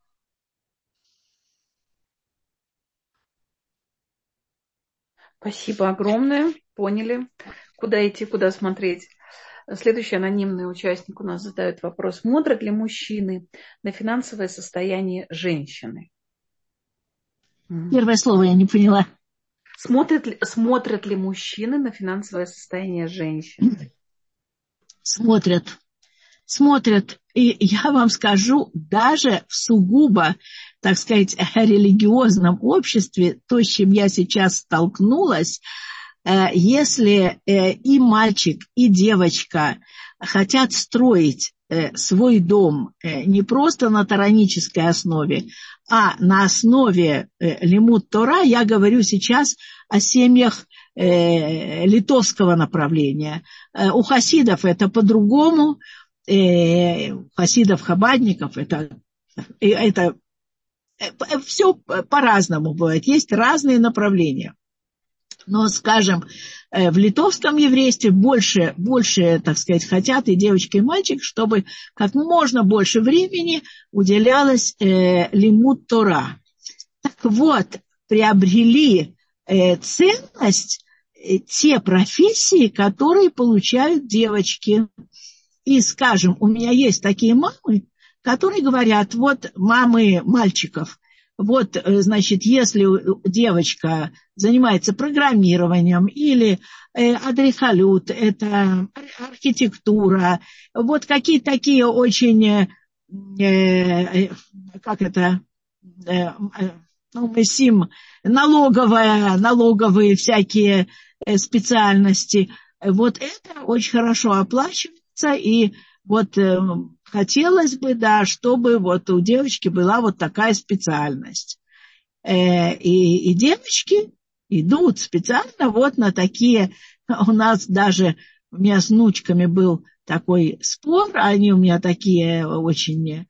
A: Спасибо огромное. Поняли, куда идти, куда смотреть. Следующий анонимный участник у нас задает вопрос. Смотрят ли мужчины на финансовое состояние женщины?
B: Первое слово я не поняла.
A: Смотрят ли мужчины на финансовое состояние женщины?
B: Смотрят. И я вам скажу, даже в сугубо, так сказать, религиозном обществе, то, с чем я сейчас столкнулась, если и мальчик, и девочка хотят строить свой дом не просто на торанической основе, а на основе лимуд Тора, я говорю сейчас о семьях литовского направления. У хасидов это по-другому, у хасидов-хабадников это все по-разному бывает, есть разные направления. Но, скажем, в литовском еврействе больше, так сказать, хотят и девочка, и мальчик, чтобы как можно больше времени уделялось лимуд Тора. Так вот, приобрели ценность те профессии, которые получают девочки. И, скажем, у меня есть такие мамы, которые говорят, вот мамы мальчиков, вот, значит, если девочка занимается программированием или адрихалют, это архитектура, вот какие-то такие очень, налоговые всякие специальности, вот это очень хорошо оплачивается, и вот хотелось бы, да, чтобы вот у девочки была вот такая специальность. И девочки идут специально вот на такие, у меня с внучками был такой спор, они у меня такие очень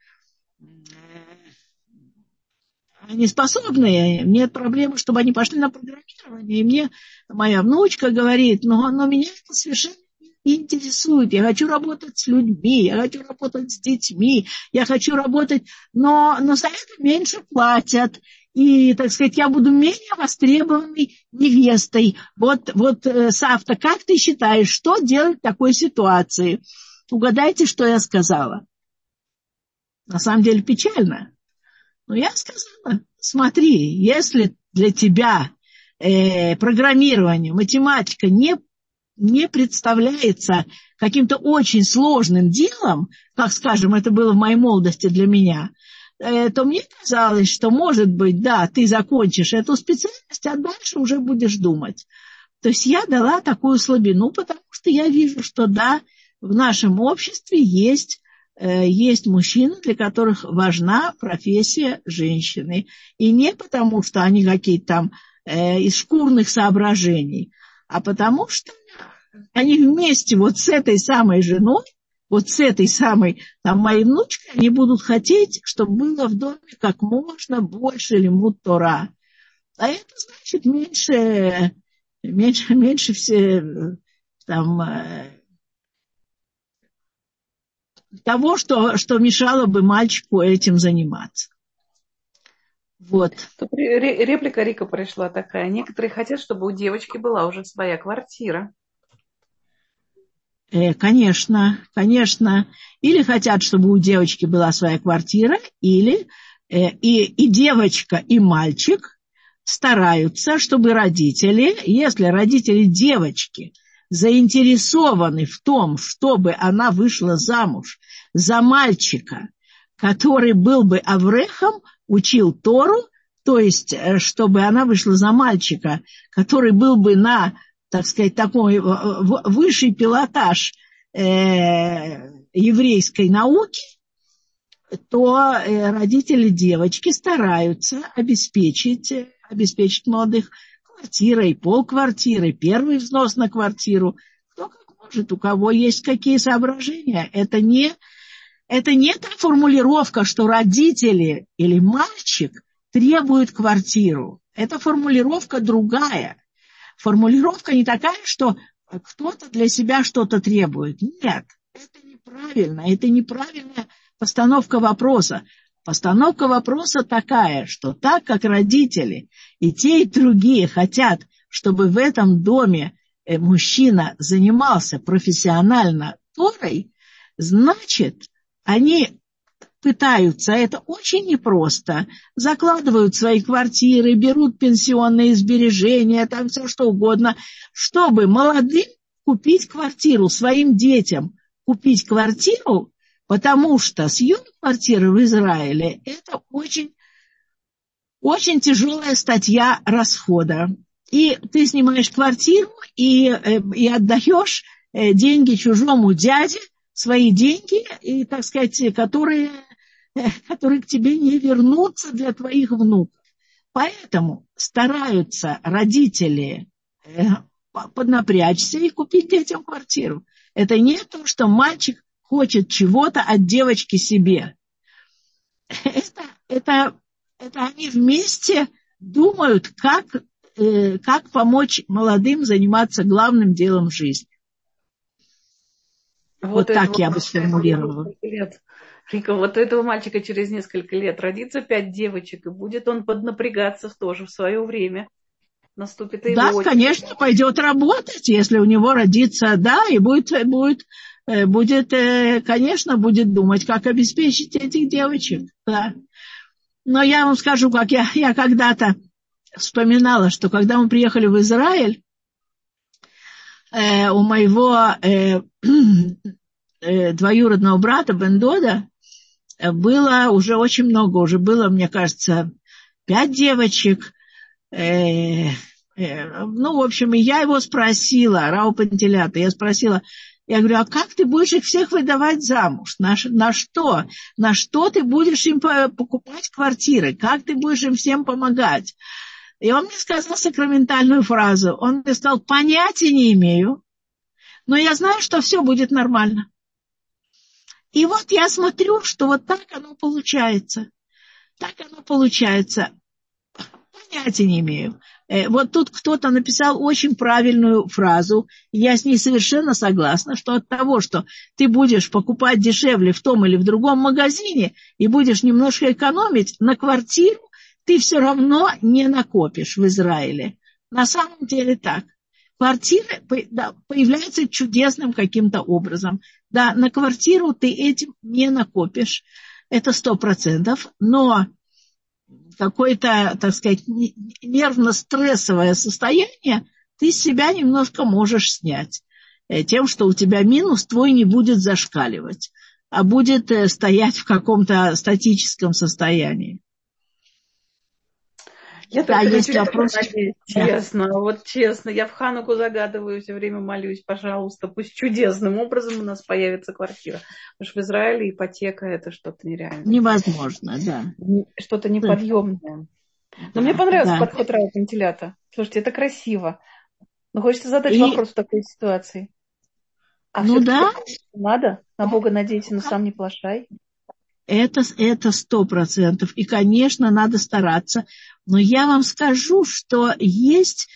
B: они способные, нет проблемы, чтобы они пошли на программирование. И мне моя внучка говорит, но меня это совершенно не интересует. Я хочу работать с людьми, я хочу работать с детьми, я хочу работать, но за это меньше платят. И, так сказать, я буду менее востребованной невестой. Вот, Савта, как ты считаешь, что делать в такой ситуации? Угадайте, что я сказала. На самом деле печально. Но я сказала, смотри, если для тебя программирование, математика не представляется каким-то очень сложным делом, как, скажем, это было в моей молодости для меня, то мне казалось, что, может быть, да, ты закончишь эту специальность, а дальше уже будешь думать. То есть я дала такую слабину, потому что я вижу, что, да, в нашем обществе есть мужчины, для которых важна профессия женщины. И не потому, что они какие-то там из шкурных соображений, а потому что они вместе вот с этой самой женой, вот с этой самой там, моей внучкой, они будут хотеть, чтобы было в доме как можно больше лимуд Тора. А это значит меньше все там того, что мешало бы мальчику этим заниматься. Вот.
A: Тут реплика Рика пришла такая. Некоторые хотят, чтобы у девочки была уже своя квартира.
B: Конечно. Или хотят, чтобы у девочки была своя квартира, или и девочка, и мальчик стараются, чтобы родители, если родители девочки заинтересованы в том, чтобы она вышла замуж за мальчика, который был бы аврехом, учил Тору, то есть, чтобы она вышла за мальчика, который был бы на, так сказать, такой высший пилотаж еврейской науки, то родители девочки стараются обеспечить молодых квартирой, полквартиры, первый взнос на квартиру. Кто как может, у кого есть какие соображения. Это не та формулировка, что родители или мальчик требуют квартиру. Это формулировка другая. Формулировка не такая, что кто-то для себя что-то требует. Нет, это неправильно. Это неправильная постановка вопроса. Постановка вопроса такая, что так как родители и те, и другие хотят, чтобы в этом доме мужчина занимался профессионально Торой, значит, они пытаются, это очень непросто, закладывают свои квартиры, берут пенсионные сбережения, там все что угодно, чтобы молодым купить квартиру, своим детям купить квартиру, потому что съем квартиры в Израиле – это очень, очень тяжелая статья расхода. И ты снимаешь квартиру и отдаешь деньги чужому дяде, свои деньги, и, так сказать, которые к тебе не вернутся для твоих внуков. Поэтому стараются родители поднапрячься и купить детям квартиру. Это не то, что мальчик хочет чего-то от девочки себе. Это они вместе думают, как помочь молодым заниматься главным делом в жизни. Вот так я бы сформулировала.
A: Рика, вот у этого мальчика через несколько лет родится 5 девочек, и будет он поднапрягаться тоже в свое время. Наступит и его очередь.
B: Конечно, пойдет работать, если у него родится, да, и будет, конечно, будет думать, как обеспечить этих девочек, да. Но я вам скажу, как я когда-то вспоминала, что когда мы приехали в Израиль, у моего двоюродного брата Бен-Дода было уже очень много, уже было, мне кажется, 5 девочек. В общем, и я его спросила, Рау Пантелята, я говорю, а как ты будешь их всех выдавать замуж? На что? На что ты будешь им покупать квартиры? Как ты будешь им всем помогать? И он мне сказал сакраментальную фразу. Он мне сказал, понятия не имею, но я знаю, что все будет нормально. И вот я смотрю, что вот так оно получается. Так оно получается. Понятия не имею. Вот тут кто-то написал очень правильную фразу, и я с ней совершенно согласна, что от того, что ты будешь покупать дешевле в том или в другом магазине и будешь немножко экономить, на квартиру ты все равно не накопишь в Израиле. На самом деле так. Квартира появляется чудесным каким-то образом. Да, на квартиру ты этим не накопишь, это 100%, но какое-то, так сказать, нервно-стрессовое состояние ты с себя немножко можешь снять. Тем, что у тебя минус твой не будет зашкаливать, а будет стоять в каком-то статическом состоянии.
A: Я есть вопрос. Честно, вот честно, я в Хануку загадываю, все время молюсь, пожалуйста, пусть чудесным образом у нас появится квартира. Потому что в Израиле ипотека – это что-то нереальное.
B: Невозможно, да.
A: Что-то неподъемное. Но мне понравился подход Рау Пантелята. Слушайте, это красиво. Но хочется задать вопрос в такой ситуации. Надо? На Бога надейся, но сам не плашай.
B: Это 100%. И, конечно, надо стараться. Но я вам скажу, что есть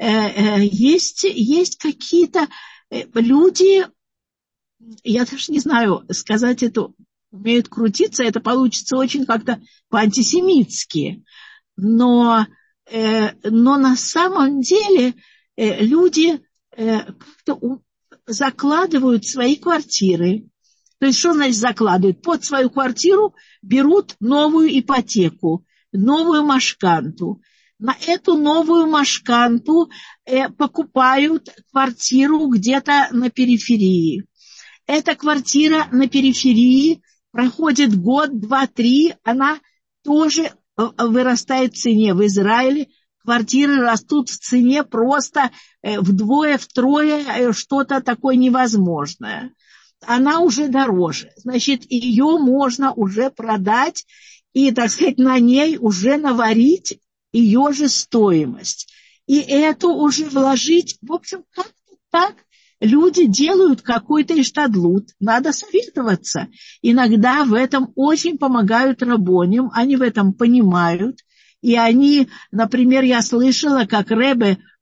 B: какие-то люди, я даже не знаю, сказать это, умеют крутиться, это получится очень как-то по-антисемитски. Но на самом деле люди как-то закладывают свои квартиры. То есть, что значит закладывают? Под свою квартиру берут новую ипотеку, новую машканту. На эту новую машканту покупают квартиру где-то на периферии. Эта квартира на периферии проходит год, 2, 3, она тоже вырастает в цене. В Израиле квартиры растут в цене просто вдвое, втрое, что-то такое невозможное. Она уже дороже. Значит, ее можно уже продать и, так сказать, на ней уже наварить ее же стоимость. И это уже вложить, в общем, как-то так люди делают какой-то иштадлут. Надо советоваться. Иногда в этом очень помогают рабоним, они в этом понимают. И они, например, я слышала, как Ребе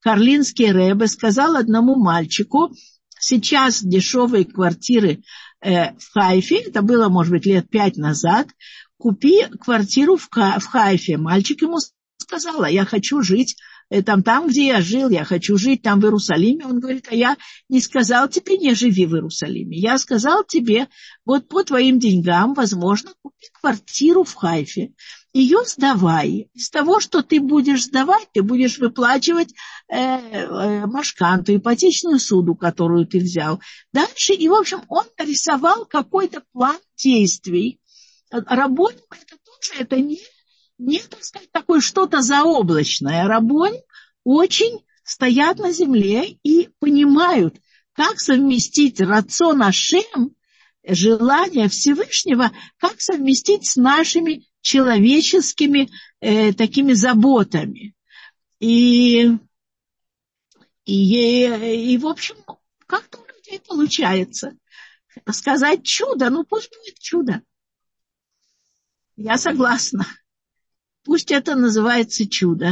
B: карлинский ребе сказал одному мальчику: сейчас дешевые квартиры в Хайфе, это было, может быть, лет 5 назад, купи квартиру в Хайфе. Мальчик ему сказал: я хочу жить там, где я жил, я хочу жить там, в Иерусалиме. Он говорит: а я не сказал тебе, не живи в Иерусалиме. Я сказал тебе, вот по твоим деньгам, возможно, купи квартиру в Хайфе. Ее сдавай. Из того, что ты будешь сдавать, ты будешь выплачивать машканту, ипотечную суду, которую ты взял. Дальше, и, в общем, он нарисовал какой-то план действий. Работник это тоже, это не, так сказать, такое что-то заоблачное. Работник очень стоят на земле и понимают, как совместить рацион Ашем, желание Всевышнего, как совместить с нашими человеческими такими заботами. И в общем, как-то у людей получается. Сказать чудо, пусть будет чудо. Я согласна. Пусть это называется чудо.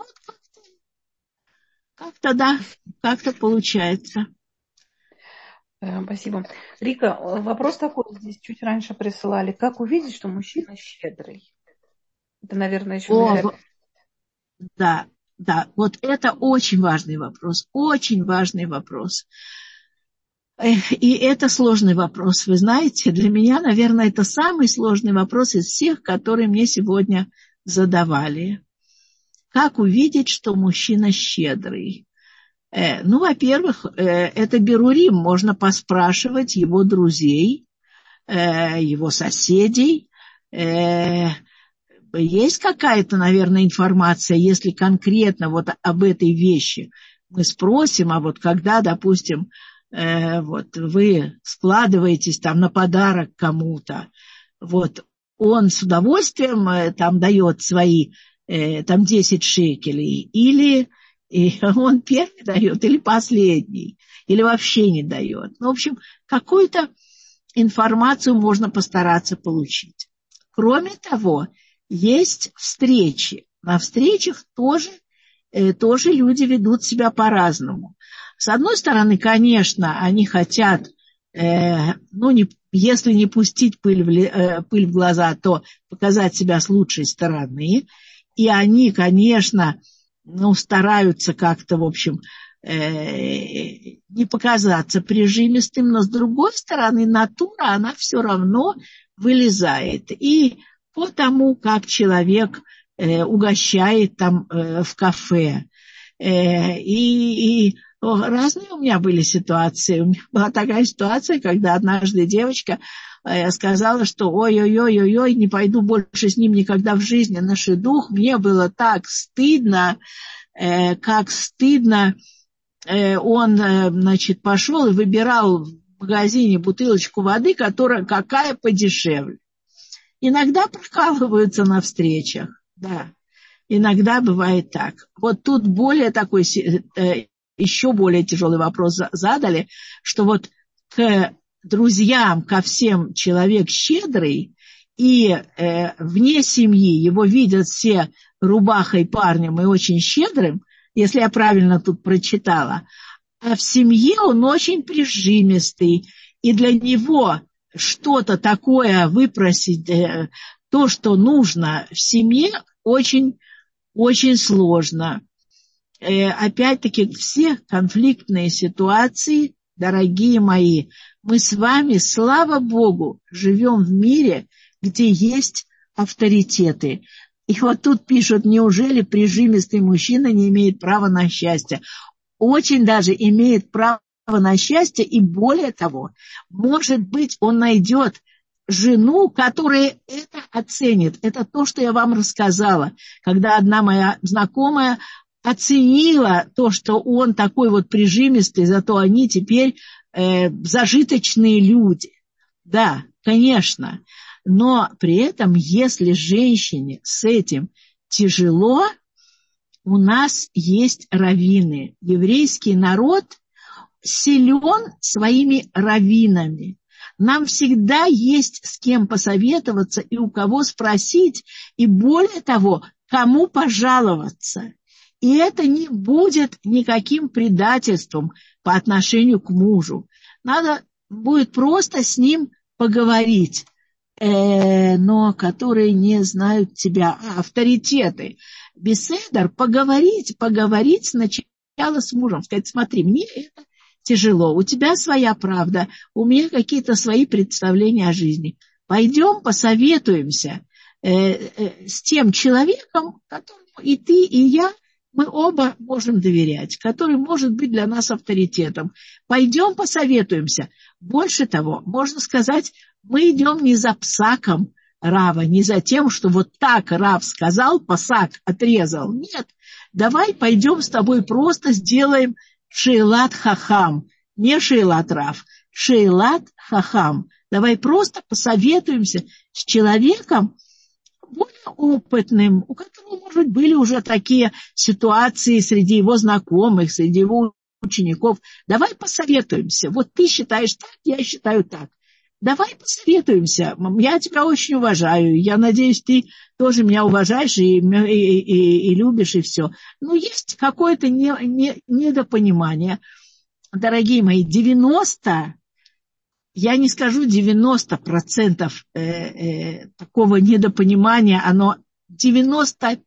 B: Как-то да, как-то получается.
A: Спасибо. Рика, вопрос такой, здесь чуть раньше присылали. Как увидеть, что мужчина щедрый? Это, наверное, еще...
B: Да, вот это очень важный вопрос, очень важный вопрос. И это сложный вопрос, вы знаете, для меня, наверное, это самый сложный вопрос из всех, которые мне сегодня задавали. Как увидеть, что мужчина щедрый? Во-первых, это берурим, можно поспрашивать его друзей, его соседей. Есть какая-то, наверное, информация, если конкретно вот об этой вещи мы спросим, а вот когда, допустим, вот вы складываетесь там на подарок кому-то, вот он с удовольствием там дает свои там 10 шекелей, или он первый дает, или последний, или вообще не дает. В общем, какую-то информацию можно постараться получить. Кроме того, есть встречи. На встречах тоже люди ведут себя по-разному. С одной стороны, конечно, они хотят, если не пустить пыль в глаза, то показать себя с лучшей стороны. И они, конечно, стараются как-то, в общем, не показаться прижимистым, но с другой стороны, натура, она все равно вылезает. И по тому, как человек угощает там в кафе. И разные у меня были ситуации. У меня была такая ситуация, когда однажды девочка сказала, что ой-ой-ой-ой, не пойду больше с ним никогда в жизни на шидух. Мне было так стыдно, как стыдно. Он, значит, пошел и выбирал в магазине бутылочку воды, какая подешевле. Иногда прокалываются на встречах, да. Иногда бывает так. Вот тут еще более тяжелый вопрос задали, что вот к друзьям, ко всем человек щедрый, и вне семьи его видят все рубахой парнем и очень щедрым, если я правильно тут прочитала, а в семье он очень прижимистый, и для него что-то такое выпросить, то, что нужно в семье, очень, очень сложно. Опять-таки, все конфликтные ситуации, дорогие мои, мы с вами, слава Богу, живем в мире, где есть авторитеты. И вот тут пишут: неужели прижимистый мужчина не имеет права на счастье? Очень даже имеет право на счастье, и более того, может быть, он найдет жену, которая это оценит. Это то, что я вам рассказала, когда одна моя знакомая оценила то, что он такой вот прижимистый, зато они теперь зажиточные люди. Да, конечно. Но при этом, если женщине с этим тяжело, у нас есть раввины. Еврейский народ силен своими раввинами. Нам всегда есть с кем посоветоваться и у кого спросить, и более того, кому пожаловаться. И это не будет никаким предательством по отношению к мужу. Надо будет просто с ним поговорить, но которые не знают тебя, авторитеты. Беседер, поговорить сначала с мужем, сказать: смотри, мне это тяжело, у тебя своя правда, у меня какие-то свои представления о жизни. Пойдем посоветуемся с тем человеком, которому и ты, и я, мы оба можем доверять, который может быть для нас авторитетом. Пойдем посоветуемся. Больше того, можно сказать, мы идем не за псаком Рава, не за тем, что вот так Рав сказал, пасак отрезал. Нет, давай пойдем с тобой просто сделаем шейлат хахам. Не шейлат Рав, шейлат хахам. Давай просто посоветуемся с человеком более опытным, у которого, может, были уже такие ситуации среди его знакомых, среди его учеников. Давай посоветуемся. Вот ты считаешь так, я считаю так. Давай посоветуемся. Я тебя очень уважаю. Я надеюсь, ты тоже меня уважаешь и любишь, и все. Но есть какое-то недопонимание. Дорогие мои, 90%, я не скажу 90% такого недопонимания, оно 95%,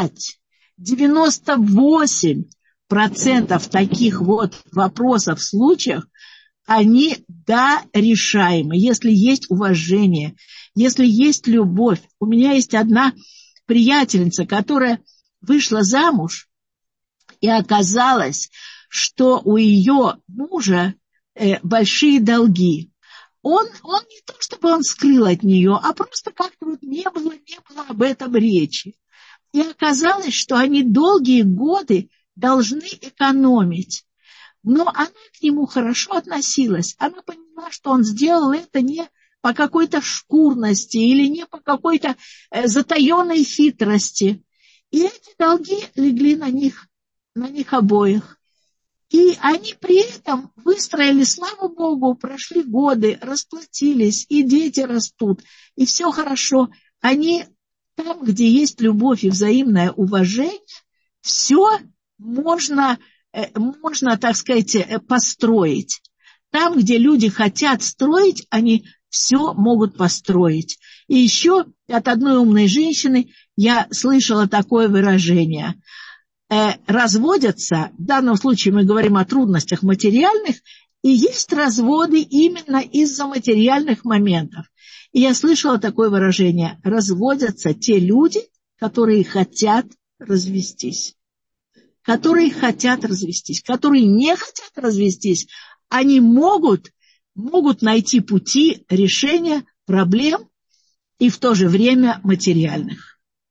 B: 98% таких вот вопросов, случаев, они, да, решаемы, если есть уважение, если есть любовь. У меня есть одна приятельница, которая вышла замуж, и оказалось, что у ее мужа большие долги. Он не то, чтобы он скрыл от нее, а просто как-то вот не было об этом речи. И оказалось, что они долгие годы должны экономить. Но она к нему хорошо относилась. Она поняла, что он сделал это не по какой-то шкурности или не по какой-то затаенной хитрости. И эти долги легли на них обоих. И они при этом выстроили, слава Богу, прошли годы, расплатились, и дети растут, и все хорошо. Они там, где есть любовь и взаимное уважение, все можно, так сказать, построить. Там, где люди хотят строить, они все могут построить. И еще от одной умной женщины я слышала такое выражение. Разводятся, в данном случае мы говорим о трудностях материальных, и есть разводы именно из-за материальных моментов. И я слышала такое выражение: разводятся те люди, которые хотят развестись. Которые не хотят развестись, они могут найти пути решения проблем и в то же время материальных.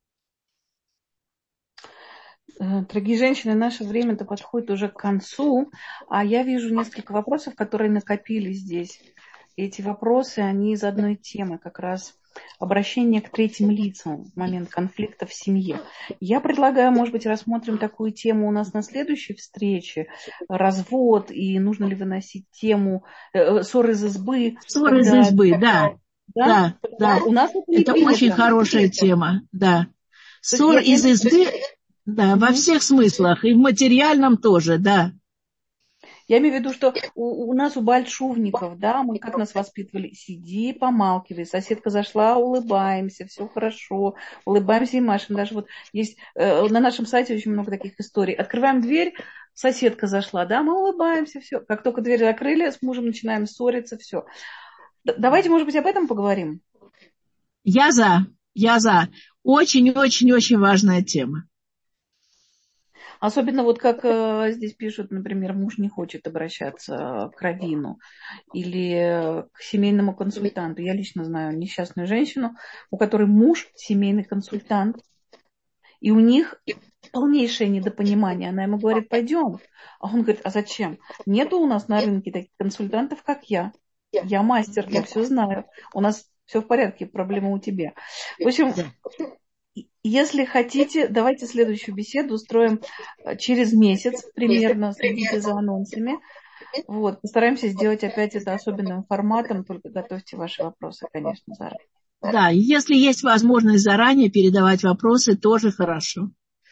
A: Дорогие женщины, наше время-то подходит уже к концу, а я вижу несколько вопросов, которые накопились здесь. Эти вопросы, они из одной темы, как раз обращение к третьим лицам в момент конфликта в семье. Я предлагаю, может быть, рассмотрим такую тему у нас на следующей встрече. Развод, и нужно ли выносить тему ссор из избы.
B: Ссор из избы, да.
A: У нас
B: это очень хорошая тема, да. Ссор из избы... Да, во всех смыслах, и в материальном тоже, да.
A: Я имею в виду, что у нас, у большувников, да, мы как нас воспитывали: сиди, помалкивай, соседка зашла, улыбаемся, все хорошо, улыбаемся и машем. Даже вот есть на нашем сайте очень много таких историй. Открываем дверь, соседка зашла, да, мы улыбаемся, все. Как только дверь закрыли, с мужем начинаем ссориться, все. Давайте, может быть, об этом поговорим.
B: Я за. Очень-очень-очень важная тема.
A: Особенно вот как здесь пишут, например, муж не хочет обращаться к раввину или к семейному консультанту. Я лично знаю несчастную женщину, у которой муж семейный консультант, и у них полнейшее недопонимание. Она ему говорит: пойдем. А он говорит: а зачем? Нету у нас на рынке таких консультантов, как я. Я мастер, я все знаю. У нас все в порядке, проблема у тебя. В общем... Если хотите, давайте следующую беседу устроим через месяц примерно, следите за анонсами. Вот, постараемся сделать опять это особенным форматом, только готовьте ваши вопросы, конечно, заранее.
B: Да, если есть возможность заранее передавать вопросы, тоже хорошо.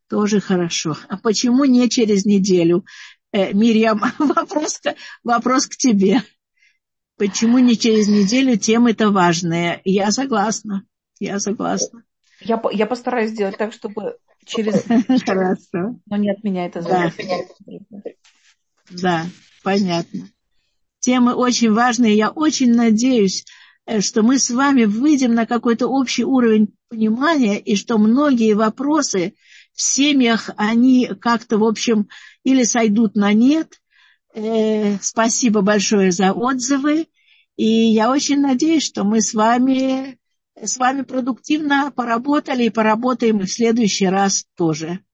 B: Тоже хорошо. А почему не через неделю? Мирьям, вопрос к тебе. Почему не через неделю? Темы-то важные. Я согласна. Я
A: постараюсь сделать так, чтобы через...
B: Хорошо.
A: Но не от меня это зависит.
B: Да, понятно. Темы очень важные. Я очень надеюсь, что мы с вами выйдем на какой-то общий уровень понимания, и что многие вопросы в семьях, они как-то, в общем, или сойдут на нет. Спасибо большое за отзывы. И я очень надеюсь, что мы с вами продуктивно поработали и поработаем в следующий раз тоже.